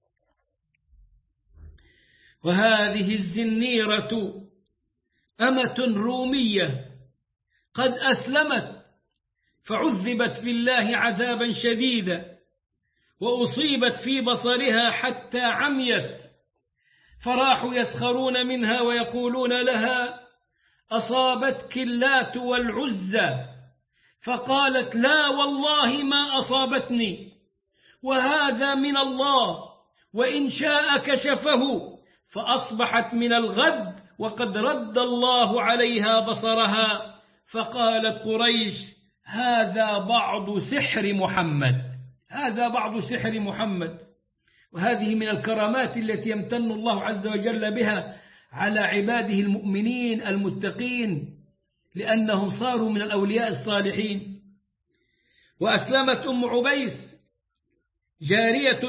وهذه الزنيرة أمة رومية قد أسلمت فعذبت في الله عذابا شديدا، وأصيبت في بصرها حتى عميت، فراحوا يسخرون منها ويقولون لها: أصابتك اللات والعزى، فقالت: لا والله ما أصابتني، وهذا من الله، وإن شاء كشفه. فأصبحت من الغد وقد رد الله عليها بصرها، فقالت قريش: هذا بعض سحر محمد، هذا بعض سحر محمد. وهذه من الكرامات التي يمتن الله عز وجل بها على عباده المؤمنين المتقين، لأنهم صاروا من الأولياء الصالحين. وأسلمت أم عبيس جارية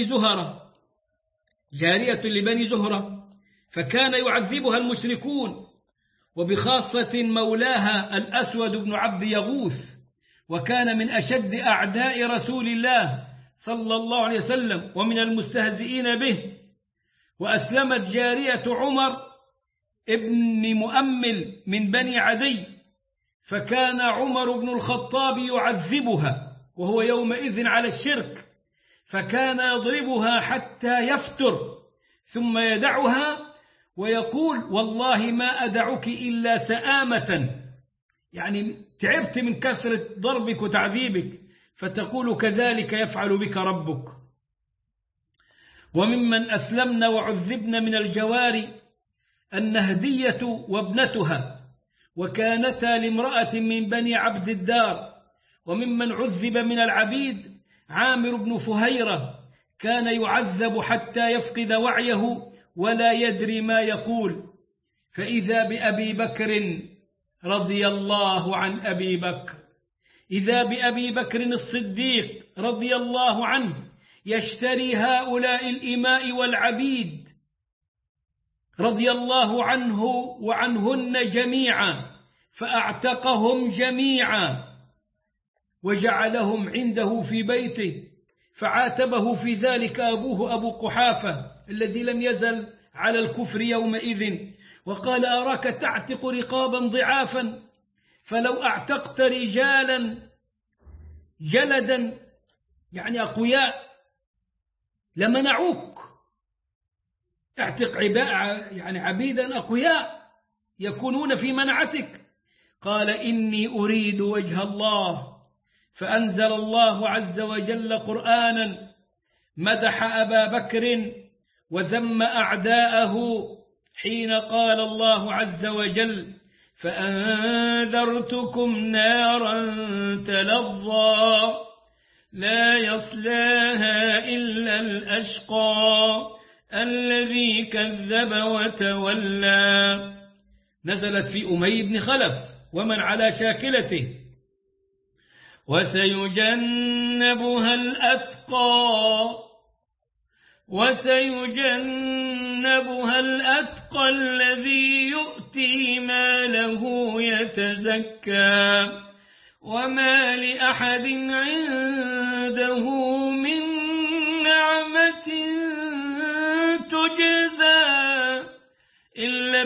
لبني زهرة، فكان يعذبها المشركون، وبخاصة مولاها الأسود بن عبد يغوث، وكان من أشد أعداء رسول الله صلى الله عليه وسلم ومن المستهزئين به. وأسلمت جارية عمر ابن مؤمل من بني عدي، فكان عمر بن الخطاب يعذبها وهو يومئذ على الشرك، فكان يضربها حتى يفتر ثم يدعها ويقول: والله ما أدعك إلا سآمة، يعني تعبت من كثرة ضربك وتعذيبك، فتقول: كذلك يفعل بك ربك. وممن أسلمن وعذبن من الجواري النهدية وابنتها، وكانتا لامرأة من بني عبد الدار. وممن عذب من العبيد عامر بن فهيرة، كان يعذب حتى يفقد وعيه ولا يدري ما يقول. فإذا بأبي بكر رضي الله عن أبي بكر، إذا بأبي بكر الصديق رضي الله عنه يشتري هؤلاء الإماء والعبيد رضي الله عنه وعنهن جميعا، فأعتقهم جميعا وجعلهم عنده في بيته. فعاتبه في ذلك أبوه أبو قحافة الذي لم يزل على الكفر يومئذ، وقال: أراك تعتق رقابا ضعافا، فلو أعتقت رجالا جلدا يعني أقوياء لمنعوك، اعتق يعني عبيدا أقوياء يكونون في منعتك. قال: إني أريد وجه الله. فأنزل الله عز وجل قرآنا مدح أبا بكر وذم أعداءه، حين قال الله عز وجل: فأنذرتكم نارا تلظى لا يصلاها إلا الأشقى الذي كذب وتولى. نزلت في أمي بن خلف ومن على شاكلته. وسيجنبها الأتقى الذي يؤتي ماله يتزكى وما لأحد عنده من نعمة تجزى إلا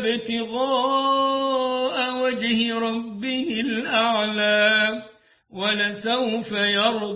ابتغاء وجه ربه الأعلى ولسوف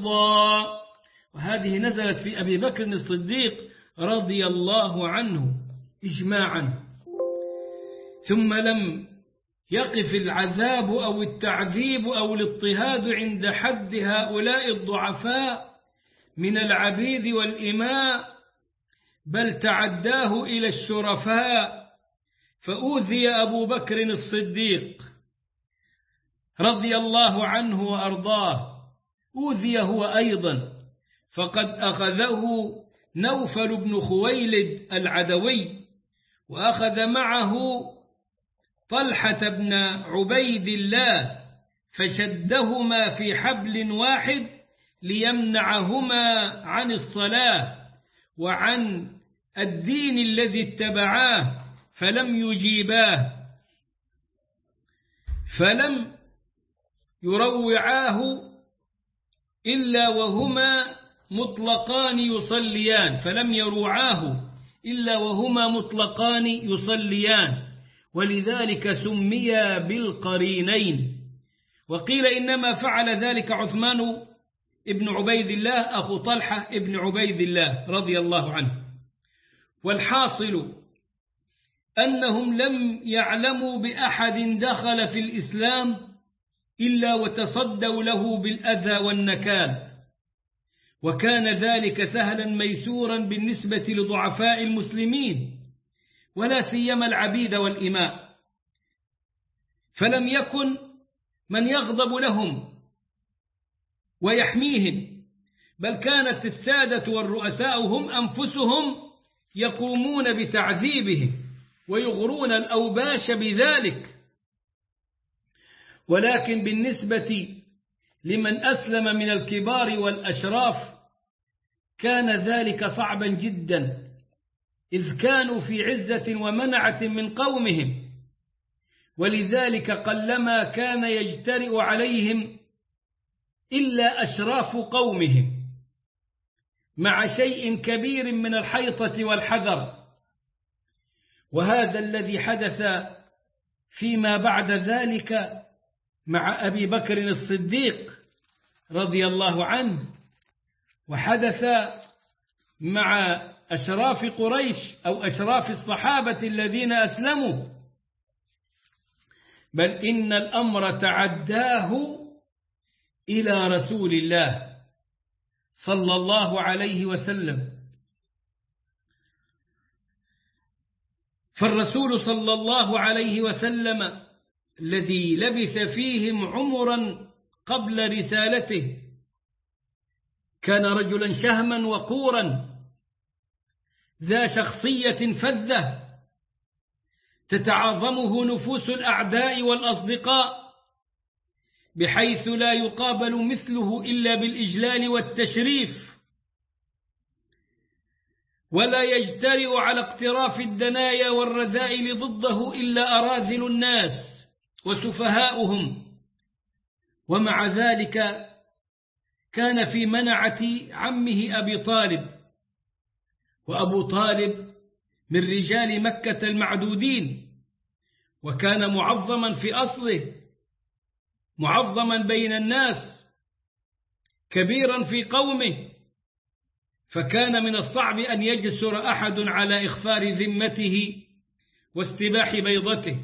يرضى. وهذه نزلت في أبي بكر الصديق رضي الله عنه إجماعا. ثم لم يقف العذاب أو التعذيب أو الاضطهاد عند حد هؤلاء الضعفاء من العبيد والإماء، بل تعداه إلى الشرفاء، فأوذي أبو بكر الصديق رضي الله عنه وأرضاه، أوذي هو أيضا، فقد أخذه نوفل بن خويلد العدوي، وأخذ معه طلحة بن عبيد الله، فشدهما في حبل واحد ليمنعهما عن الصلاة وعن الدين الذي اتبعاه، فلم يجيباه، فلم يروعاه إلا وهما مطلقان يصليان، فلم يروعاه إلا وهما مطلقان يصليان، ولذلك سميا بالقرينين. وقيل إنما فعل ذلك عثمان ابن عبيد الله أخو طلحة ابن عبيد الله رضي الله عنه. والحاصل أنهم لم يعلموا بأحد دخل في الإسلام إلا وتصدوا له بالأذى والنكال، وكان ذلك سهلا ميسورا بالنسبة لضعفاء المسلمين، ولا سيما العبيد والإماء، فلم يكن من يغضب لهم ويحميهم، بل كانت السادة والرؤساء هم أنفسهم يقومون بتعذيبهم ويغرون الأوباش بذلك. ولكن بالنسبة لمن أسلم من الكبار والأشراف كان ذلك صعبا جدا، إذ كانوا في عزة ومنعة من قومهم، ولذلك قلما كان يجترئ عليهم إلا أشراف قومهم مع شيء كبير من الحيطة والحذر. وهذا الذي حدث فيما بعد ذلك مع أبي بكر الصديق رضي الله عنه، وحدث مع أشراف قريش أو أشراف الصحابة الذين أسلموا، بل إن الأمر تعداه إلى رسول الله صلى الله عليه وسلم. فالرسول صلى الله عليه وسلم الذي لبث فيهم عمرا قبل رسالته كان رجلا شهما وقورا ذا شخصية فذة تتعاظمه نفوس الأعداء والأصدقاء، بحيث لا يقابل مثله إلا بالإجلال والتشريف، ولا يجترئ على اقتراف الدنايا والرذائل ضده إلا أراذل الناس وسفهاؤهم. ومع ذلك كان في منعة عمه أبي طالب، وأبو طالب من رجال مكة المعدودين، وكان معظما في أصله، معظما بين الناس، كبيرا في قومه، فكان من الصعب أن يجسر أحد على إخفار ذمته واستباح بيضته.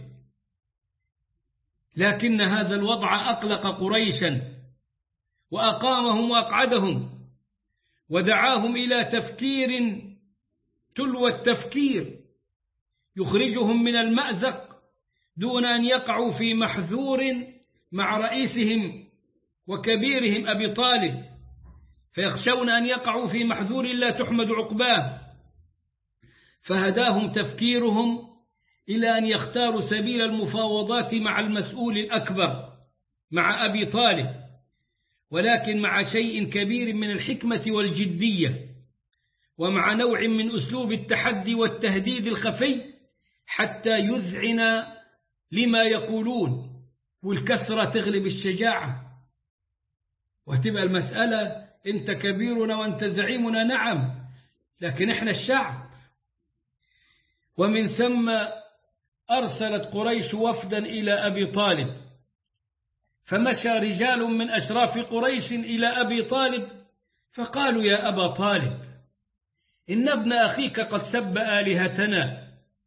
لكن هذا الوضع أقلق قريشا وأقامهم وأقعدهم، ودعاهم إلى تفكير تلو التفكير يخرجهم من المأزق دون أن يقعوا في محذور مع رئيسهم وكبيرهم أبي طالب، فيخشون أن يقعوا في محذور لا تحمد عقباه. فهداهم تفكيرهم إلى أن يختاروا سبيل المفاوضات مع المسؤول الأكبر، مع أبي طالب، ولكن مع شيء كبير من الحكمة والجدية، ومع نوع من أسلوب التحدي والتهديد الخفي، حتى يذعن لما يقولون، والكثرة تغلب الشجاعة، وتبقى المسألة أنت كبيرنا وأنت زعيمنا، نعم، لكن إحنا الشعب. ومن ثم أرسلت قريش وفدا إلى أبي طالب، فمشى رجال من أشراف قريش إلى أبي طالب فقالوا: يا أبا طالب، إن ابن أخيك قد سب آلهتنا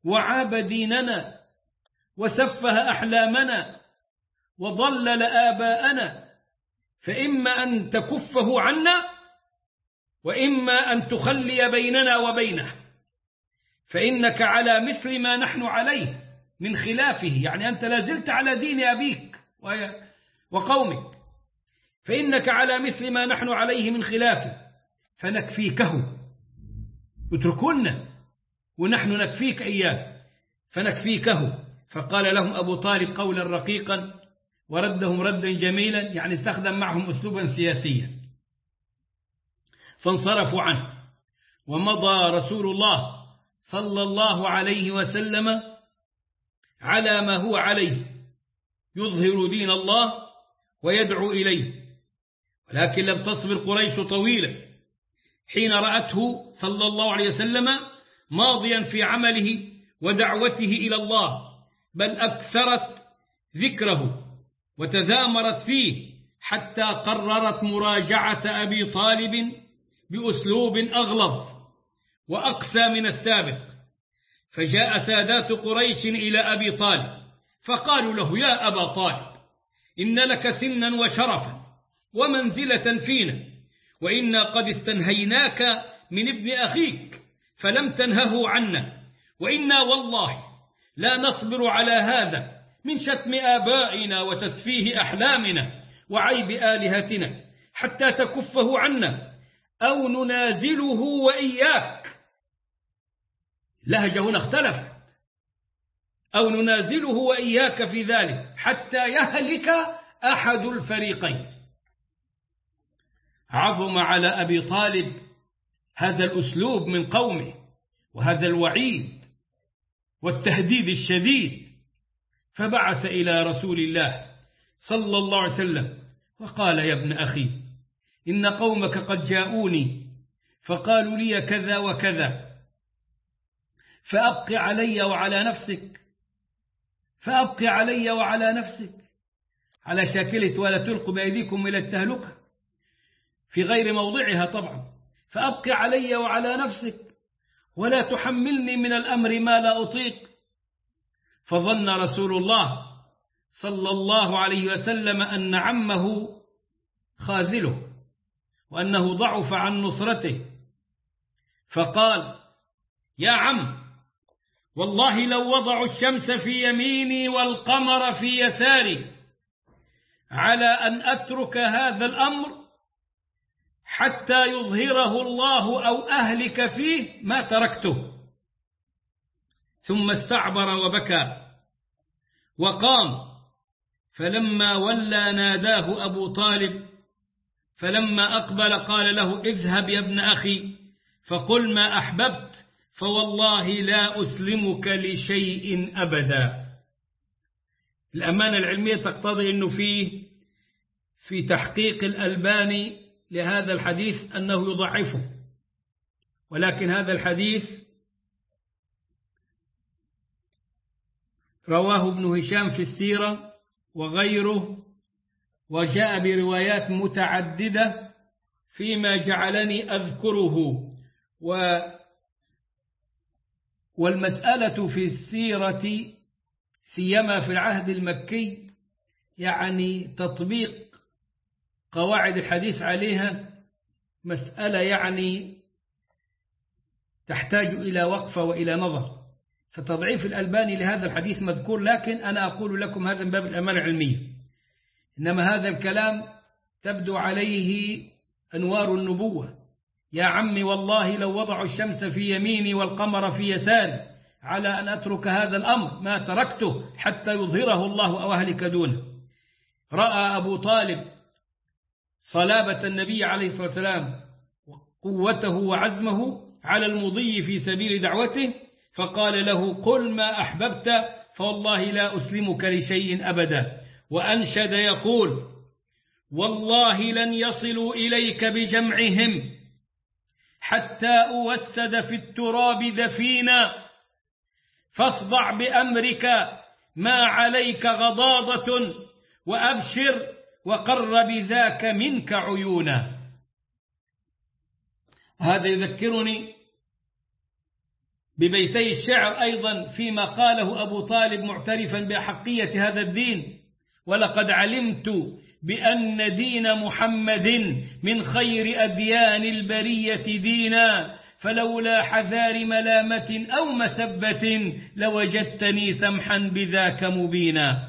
وعاب ديننا وسفه أحلامنا وضلل آباءنا، فإما أن تكفه عنا وإما أن تخلي بيننا وبينه، فإنك على مثل ما نحن عليه من خلافه، يعني أنت لازلت على دين أبيك وقومك، فإنك على مثل ما نحن عليه من خلافه فنكفيكه، اتركونا ونحن نكفيك إياه فنكفيكه. فقال لهم أبو طالب قولا رقيقا وردهم ردا جميلا، يعني استخدم معهم أسلوبا سياسيا، فانصرفوا عنه. ومضى رسول الله صلى الله عليه وسلم على ما هو عليه، يظهر دين الله ويدعو إليه، ولكن لم تصبر قريش طويلا حين رأته صلى الله عليه وسلم ماضيا في عمله ودعوته إلى الله، بل أكثرت ذكره وتذامرت فيه حتى قررت مراجعة أبي طالب بأسلوب أغلظ وأقسى من السابق. فجاء سادات قريش إلى أبي طالب فقالوا له: يا أبا طالب، إن لك سنا وشرفا ومنزلة فينا، وإنا قد استنهيناك من ابن أخيك فلم تنهه عنا، وإنا والله لا نصبر على هذا من شتم آبائنا وتسفيه أحلامنا وعيب آلهتنا حتى تكفه عنا أو ننازله وإياك. لهجة هنا اختلفت، أو ننازله وإياك في ذلك حتى يهلك أحد الفريقين. عظم على أبي طالب هذا الأسلوب من قومه وهذا الوعيد والتهديد الشديد، فبعث إلى رسول الله صلى الله عليه وسلم وقال: يا ابن أخي، إن قومك قد جاءوني فقالوا لي كذا وكذا، فأبق علي وعلى نفسك، فأبق علي وعلى نفسك، على شاكلة ولا تلقوا بأيديكم إلى التهلكة، في غير موضعها طبعا. فأبق علي وعلى نفسك ولا تحملني من الأمر ما لا أطيق. فظن رسول الله صلى الله عليه وسلم أن عمه خاذله وأنه ضعف عن نصرته، فقال: يا عم، والله لو وضعوا الشمس في يميني والقمر في يساري على أن أترك هذا الأمر حتى يظهره الله أو أهلك فيه ما تركته. ثم استعبر وبكى وقام، فلما ولى ناداه أبو طالب، فلما أقبل قال له: اذهب يا ابن أخي فقل ما أحببت، فوالله لا أسلمك لشيء أبدا. الأمانة العلمية تقتضي أنه في تحقيق الألباني لهذا الحديث أنه يضعفه، ولكن هذا الحديث رواه ابن هشام في السيرة وغيره، وجاء بروايات متعددة فيما جعلني أذكره. والمسألة في السيرة سيما في العهد المكي يعني تطبيق قواعد الحديث عليها مسألة يعني تحتاج إلى وقفة وإلى نظر. فتضعيف الألباني لهذا الحديث مذكور، لكن أنا أقول لكم هذا من باب الأمانة العلمية، إنما هذا الكلام تبدو عليه أنوار النبوة. يا عمي، والله لو وضعوا الشمس في يميني والقمر في يساري على أن أترك هذا الأمر ما تركته حتى يظهره الله أو أهلك دونه. رأى أبو طالب صلابة النبي عليه الصلاة والسلام وقوته وعزمه على المضي في سبيل دعوته، فقال له: قل ما أحببت فوالله لا أسلمك لشيء أبدا. وأنشد يقول: والله لن يصلوا إليك بجمعهم حتى أوسد في التراب دفينا، فاصدع بأمرك ما عليك غضاضة، وأبشر وقر بذاك منك عيونا. هذا يذكرني ببيتي الشعر أيضا فيما قاله أبو طالب معترفا بأحقية هذا الدين: ولقد علمت بأن دين محمد من خير أديان البرية دينا، فلولا حذار ملامة أو مسبة لوجدتني سمحا بذاك مبينا.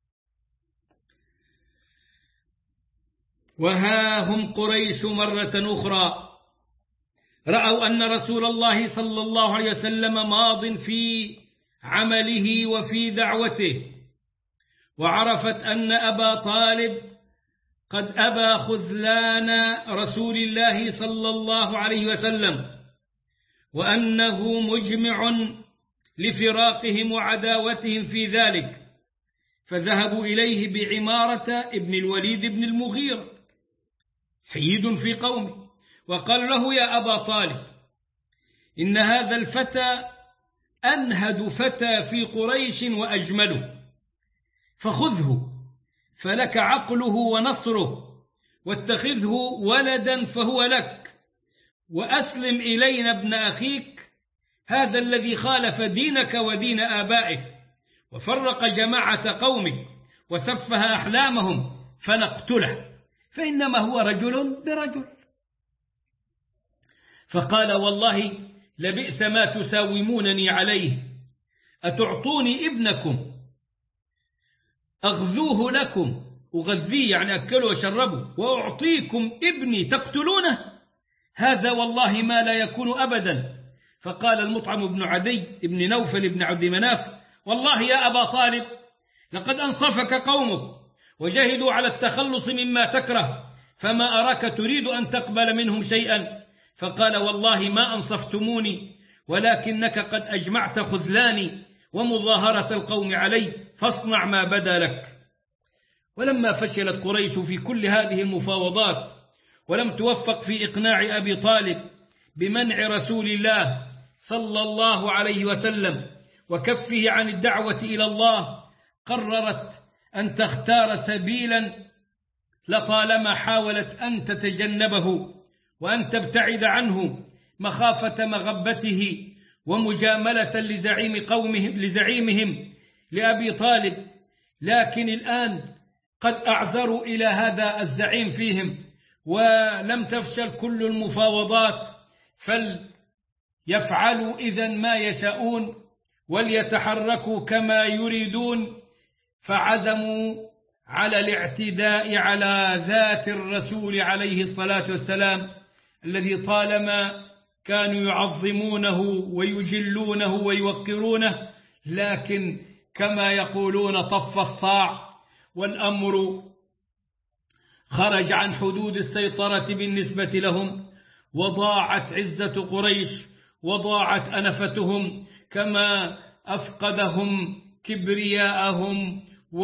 وها هم قريش مرة أخرى رأوا أن رسول الله صلى الله عليه وسلم ماض في عمله وفي دعوته، وعرفت أن أبا طالب قد أبى خذلان رسول الله صلى الله عليه وسلم، وأنه مجمع لفراقهم وعداوتهم في ذلك، فذهبوا إليه بعمارة ابن الوليد بن المغيرة سيد في قومه، وقال له: يا أبا طالب، إن هذا الفتى أنهد فتى في قريش وأجمله، فخذه فلك عقله ونصره، واتخذه ولدا فهو لك، وأسلم إلينا ابن أخيك هذا الذي خالف دينك ودين آبائك وفرق جماعة قومك وسفه أحلامهم، فنقتله، فإنما هو رجل برجل. فقال: والله لبئس ما تساومونني عليه، أتعطوني ابنكم أغذوه لكم، أغذيه يعني أكله وشربه، وأعطيكم ابني تقتلونه؟ هذا والله ما لا يكون أبدا. فقال المطعم بن عدي بن نوفل بن عبد مناف: والله يا أبا طالب لقد أنصفك قومك وجهدوا على التخلص مما تكره، فما أراك تريد أن تقبل منهم شيئا. فقال: والله ما أنصفتموني، ولكنك قد أجمعت خذلاني ومظاهرة القوم علي، فاصنع ما بدا لك. ولما فشلت قريش في كل هذه المفاوضات ولم توفق في إقناع أبي طالب بمنع رسول الله صلى الله عليه وسلم وكفه عن الدعوة إلى الله، قررت أن تختار سبيلا لطالما حاولت أن تتجنبه وأن تبتعد عنه مخافة مغبته ومجاملة لزعيمهم لأبي طالب. لكن الآن قد أعذروا إلى هذا الزعيم فيهم، ولم تفشل كل المفاوضات، فليفعلوا إذن ما يشاءون وليتحركوا كما يريدون. فعزموا على الاعتداء على ذات الرسول عليه الصلاة والسلام الذي طالما كانوا يعظمونه ويجلونه ويوقرونه، لكن كما يقولون طف الصاع، والأمر خرج عن حدود السيطرة بالنسبة لهم، وضاعت عزة قريش وضاعت أنفتهم، كما أفقدهم كبرياءهم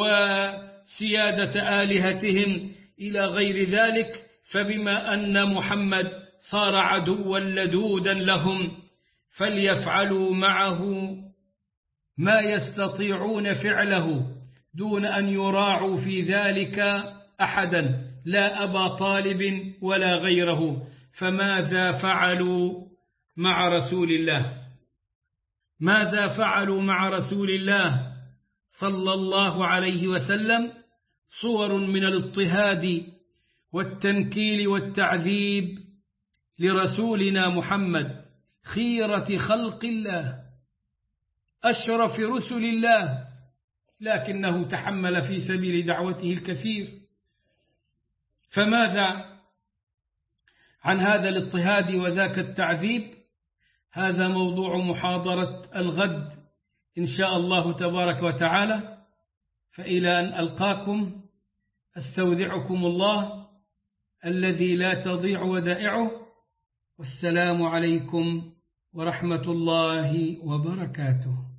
وسيادة آلهتهم إلى غير ذلك. فبما أن محمد صار عدوا لدودا لهم، فليفعلوا معه ما يستطيعون فعله دون أن يراعوا في ذلك أحدا، لا أبا طالب ولا غيره. فماذا فعلوا مع رسول الله؟ ماذا فعلوا مع رسول الله صلى الله عليه وسلم؟ صور من الاضطهاد والتنكيل والتعذيب لرسولنا محمد، خيرة خلق الله، أشرف رسل الله، لكنه تحمل في سبيل دعوته الكثير. فماذا عن هذا الاضطهاد وذاك التعذيب؟ هذا موضوع محاضرة الغد إن شاء الله تبارك وتعالى. فإلى أن ألقاكم أستودعكم الله الذي لا تضيع ودائعه، والسلام عليكم ورحمة الله وبركاته.